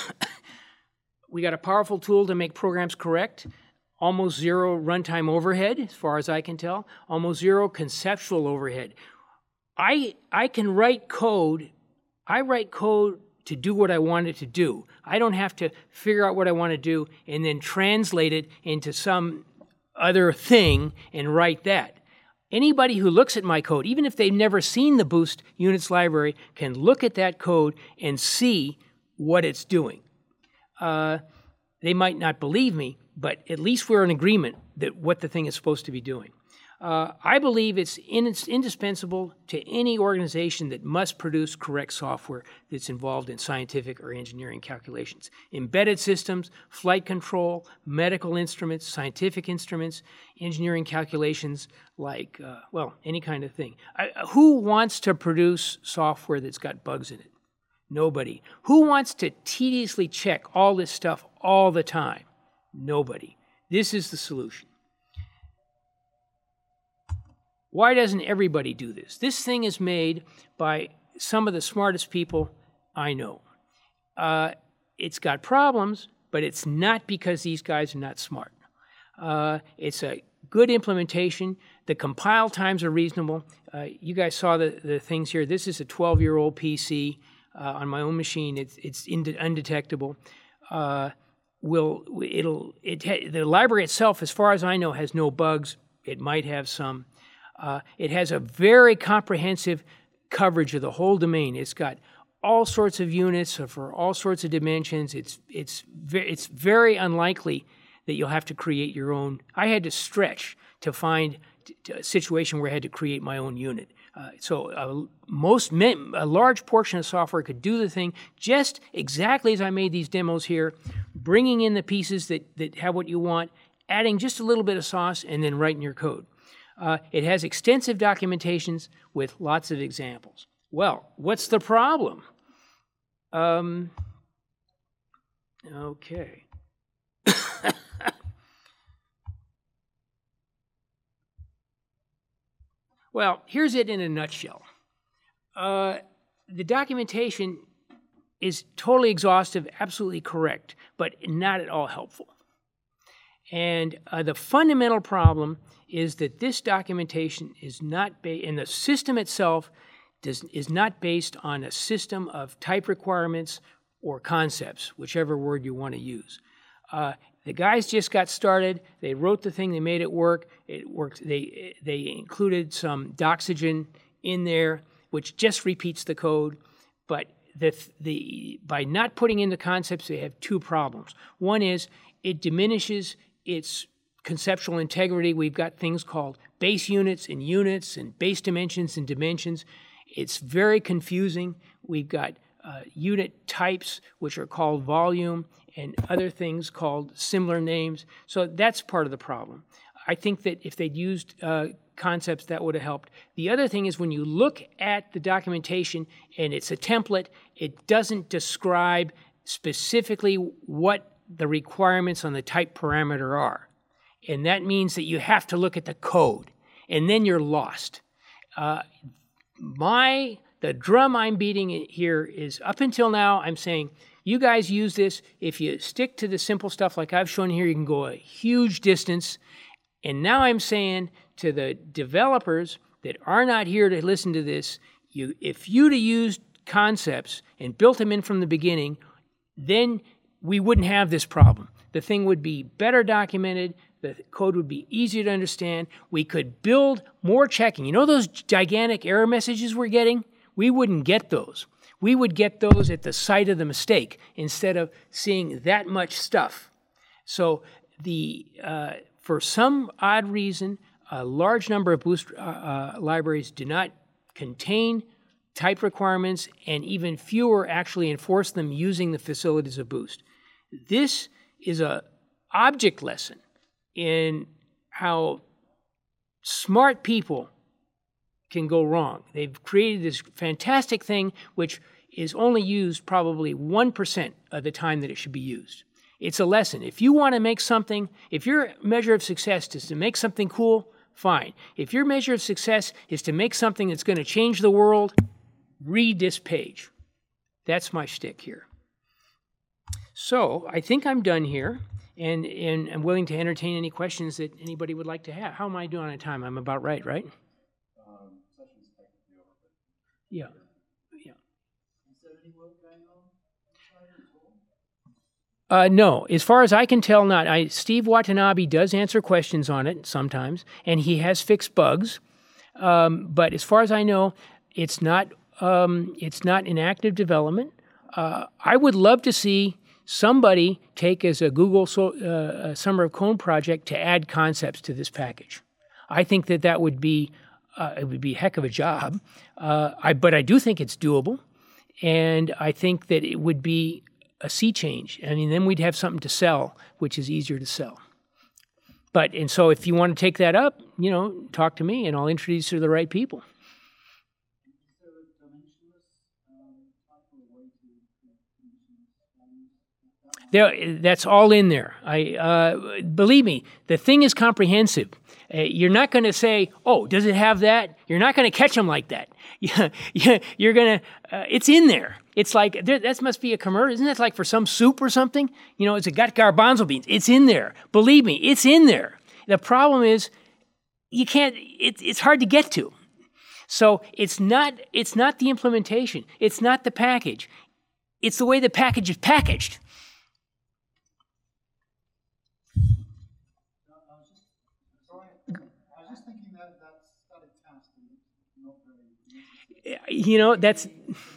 we got a powerful tool to make programs correct, almost zero runtime overhead, as far as I can tell, almost zero conceptual overhead. I, I can write code, I write code to do what I want it to do. I don't have to figure out what I want to do and then translate it into some other thing and write that. Anybody who looks at my code, even if they've never seen the Boost Units library, can look at that code and see what it's doing. Uh, they might not believe me, but at least we're in agreement that what the thing is supposed to be doing. Uh, I believe it's, in, it's indispensable to any organization that must produce correct software that's involved in scientific or engineering calculations. Embedded systems, flight control, medical instruments, scientific instruments, engineering calculations, like, uh, well, any kind of thing. I, who wants to produce software that's got bugs in it? Nobody. Who wants to tediously check all this stuff all the time? Nobody. This is the solution. Why doesn't everybody do this? This thing is made by some of the smartest people I know. Uh, it's got problems, but it's not because these guys are not smart. Uh, it's a good implementation. The compile times are reasonable. Uh, you guys saw the, the things here. This is a twelve-year-old P C uh, on my own machine. It's, it's undetectable. Uh, will, it'll, it, ha- the library itself, as far as I know, has no bugs. It might have some. Uh, it has a very comprehensive coverage of the whole domain. It's got all sorts of units for all sorts of dimensions. It's, it's, ve- it's very unlikely that you'll have to create your own. I had to stretch to find a situation where I had to create my own unit. Uh, so uh, most a large portion of software could do the thing just exactly as I made these demos here, bringing in the pieces that, that have what you want, adding just a little bit of sauce, and then writing your code. Uh, it has extensive documentations with lots of examples. Well, what's the problem? Um, okay. Well, here's it in a nutshell. Uh, the documentation is totally exhaustive, absolutely correct, but not at all helpful. And uh, the fundamental problem is that this documentation is not, ba- and the system itself does, is not based on a system of type requirements or concepts, whichever word you want to use. Uh, the guys just got started. They wrote the thing. They made it work. It worked. They they included some Doxygen in there, which just repeats the code. But the the by not putting in the concepts, they have two problems. One is it diminishes its conceptual integrity. We've got things called base units and units and base dimensions and dimensions. It's very confusing. We've got uh, unit types, which are called volume, and other things called similar names. So that's part of the problem. I think that if they'd used uh, concepts, that would have helped. The other thing is when you look at the documentation and it's a template, it doesn't describe specifically what the requirements on the type parameter are. And that means that you have to look at the code, and then you're lost. Uh, my, the drum I'm beating here is up until now, I'm saying, you guys use this. If you stick to the simple stuff like I've shown here, you can go a huge distance. And now I'm saying to the developers that are not here to listen to this, you, if you'd have used concepts and built them in from the beginning, then we wouldn't have this problem. The thing would be better documented. The code would be easier to understand. We could build more checking. You know those gigantic error messages we're getting? We wouldn't get those. We would get those at the site of the mistake instead of seeing that much stuff. So the uh, for some odd reason, a large number of Boost uh, uh, libraries do not contain type requirements, and even fewer actually enforce them using the facilities of Boost. This is an object lesson in how smart people can go wrong. They've created this fantastic thing which is only used probably one percent of the time that it should be used. It's a lesson. If you want to make something, if your measure of success is to make something cool, fine. If your measure of success is to make something that's going to change the world, read this page. That's my shtick here. So I think I'm done here, and, and I'm willing to entertain any questions that anybody would like to have. How am I doing on time? I'm about right, right? Um, session's technically over, but Yeah. Yeah. Is there any work going on inside at all? Uh, no, as far as I can tell, not. I, Steve Watanabe does answer questions on it sometimes, and he has fixed bugs. Um, but as far as I know, it's not. Um, it's not in active development. Uh, I would love to see somebody take as a Google so, uh, a Summer of Code project to add concepts to this package. I think that that would be uh, it would be a heck of a job. Uh, I but I do think it's doable, and I think that it would be a sea change. I mean, then we'd have something to sell, which is easier to sell. But, and so if you want to take that up, you know, talk to me and I'll introduce you to the right people. Is there a dimensionless um, type or way to dimensionless values? There, that's all in there. I uh, believe me, the thing is comprehensive. Uh, you're not going to say, "Oh, does it have that?" You're not going to catch them like that. Yeah, yeah, you're going to. Uh, it's in there. It's like there, that must be a commercial. Isn't that like for some soup or something? You know, it's got garbanzo beans. It's in there. Believe me, it's in there. The problem is, you can't. It, it's hard to get to. So it's not. It's not the implementation. It's not the package. It's the way the package is packaged. you know, that's,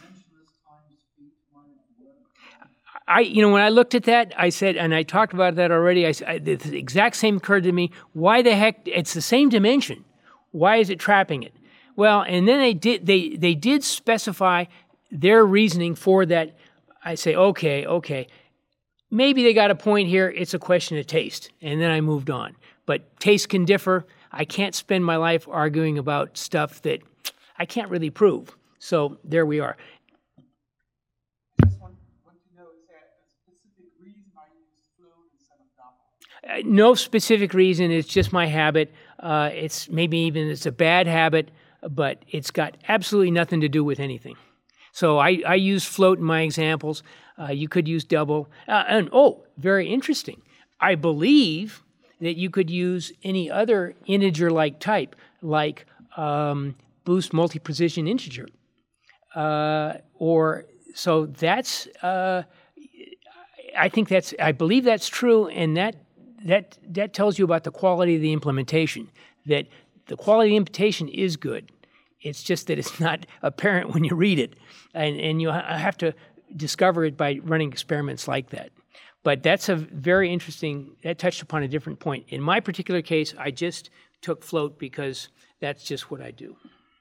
I, you know, when I looked at that, I said, and I talked about that already, I, I, the exact same occurred to me. Why the heck, it's the same dimension. Why is it trapping it? Well, and then they did, they, they did specify their reasoning for that. I say, okay, okay. Maybe they got a point here. It's a question of taste. And then I moved on. But taste can differ. I can't spend my life arguing about stuff that I can't really prove. So there we are. Just want, want to know, is there a specific reason why you use float instead of double? Uh, no specific reason. It's just my habit. Uh, it's maybe even it's a bad habit, but it's got absolutely nothing to do with anything. So I, I use float in my examples. Uh, you could use double. Uh, and, oh, very interesting. I believe that you could use any other integer-like type, like um, boost multi-precision integer. Uh, or, so that's, uh, I think that's, I believe that's true, and that, that, that tells you about the quality of the implementation, that the quality of the implementation is good. It's just that it's not apparent when you read it, and, and you ha- have to discover it by running experiments like that. But that's a very interesting, that touched upon a different point. In my particular case, I just took float because that's just what I do.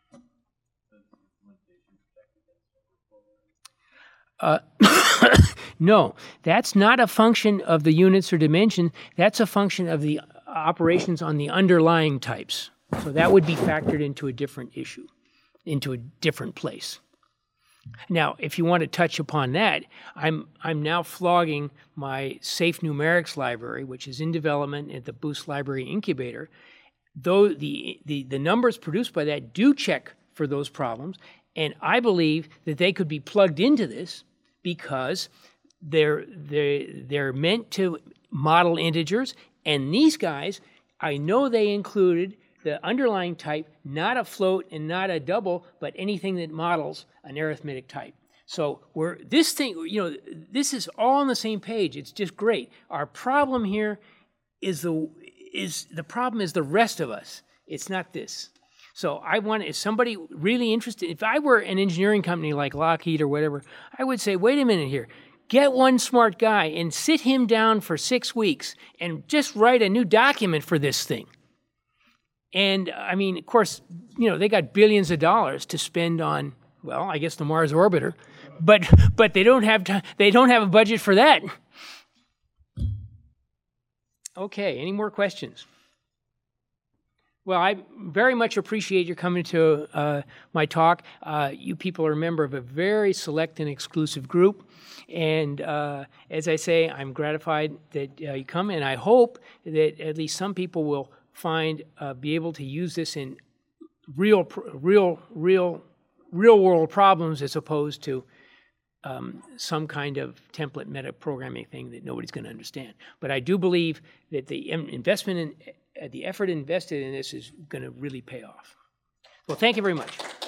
Uh, no, that's not a function of the units or dimension. That's a function of the operations on the underlying types. So that would be factored into a different issue, into a different place. Now, if you want to touch upon that, I'm I'm now flogging my Safe Numerics library, which is in development at the Boost Library Incubator. Though the, the, the numbers produced by that do check for those problems, and I believe that they could be plugged into this because they're they're they're meant to model integers, and these guys, I know they included the underlying type, not a float and not a double, but anything that models an arithmetic type. So we're this thing, you know, this is all on the same page. It's just great. Our problem here is the is the problem is the rest of us. It's not this. So I want, if somebody really interested, if I were an engineering company like Lockheed or whatever, I would say, wait a minute here. Get one smart guy and sit him down for six weeks and just write a new document for this thing. And, I mean, of course, you know, they got billions of dollars to spend on, well, I guess the Mars orbiter, but but they don't have to, they don't have a budget for that. Okay, any more questions? Well, I very much appreciate your coming to uh, my talk. Uh, you people are a member of a very select and exclusive group. And uh, as I say, I'm gratified that uh, you come, and I hope that at least some people will find, uh, be able to use this in real, real, real, real world problems as opposed to um, some kind of template meta programming thing that nobody's going to understand. But I do believe that the investment in, uh, the effort invested in this is going to really pay off. Well, thank you very much.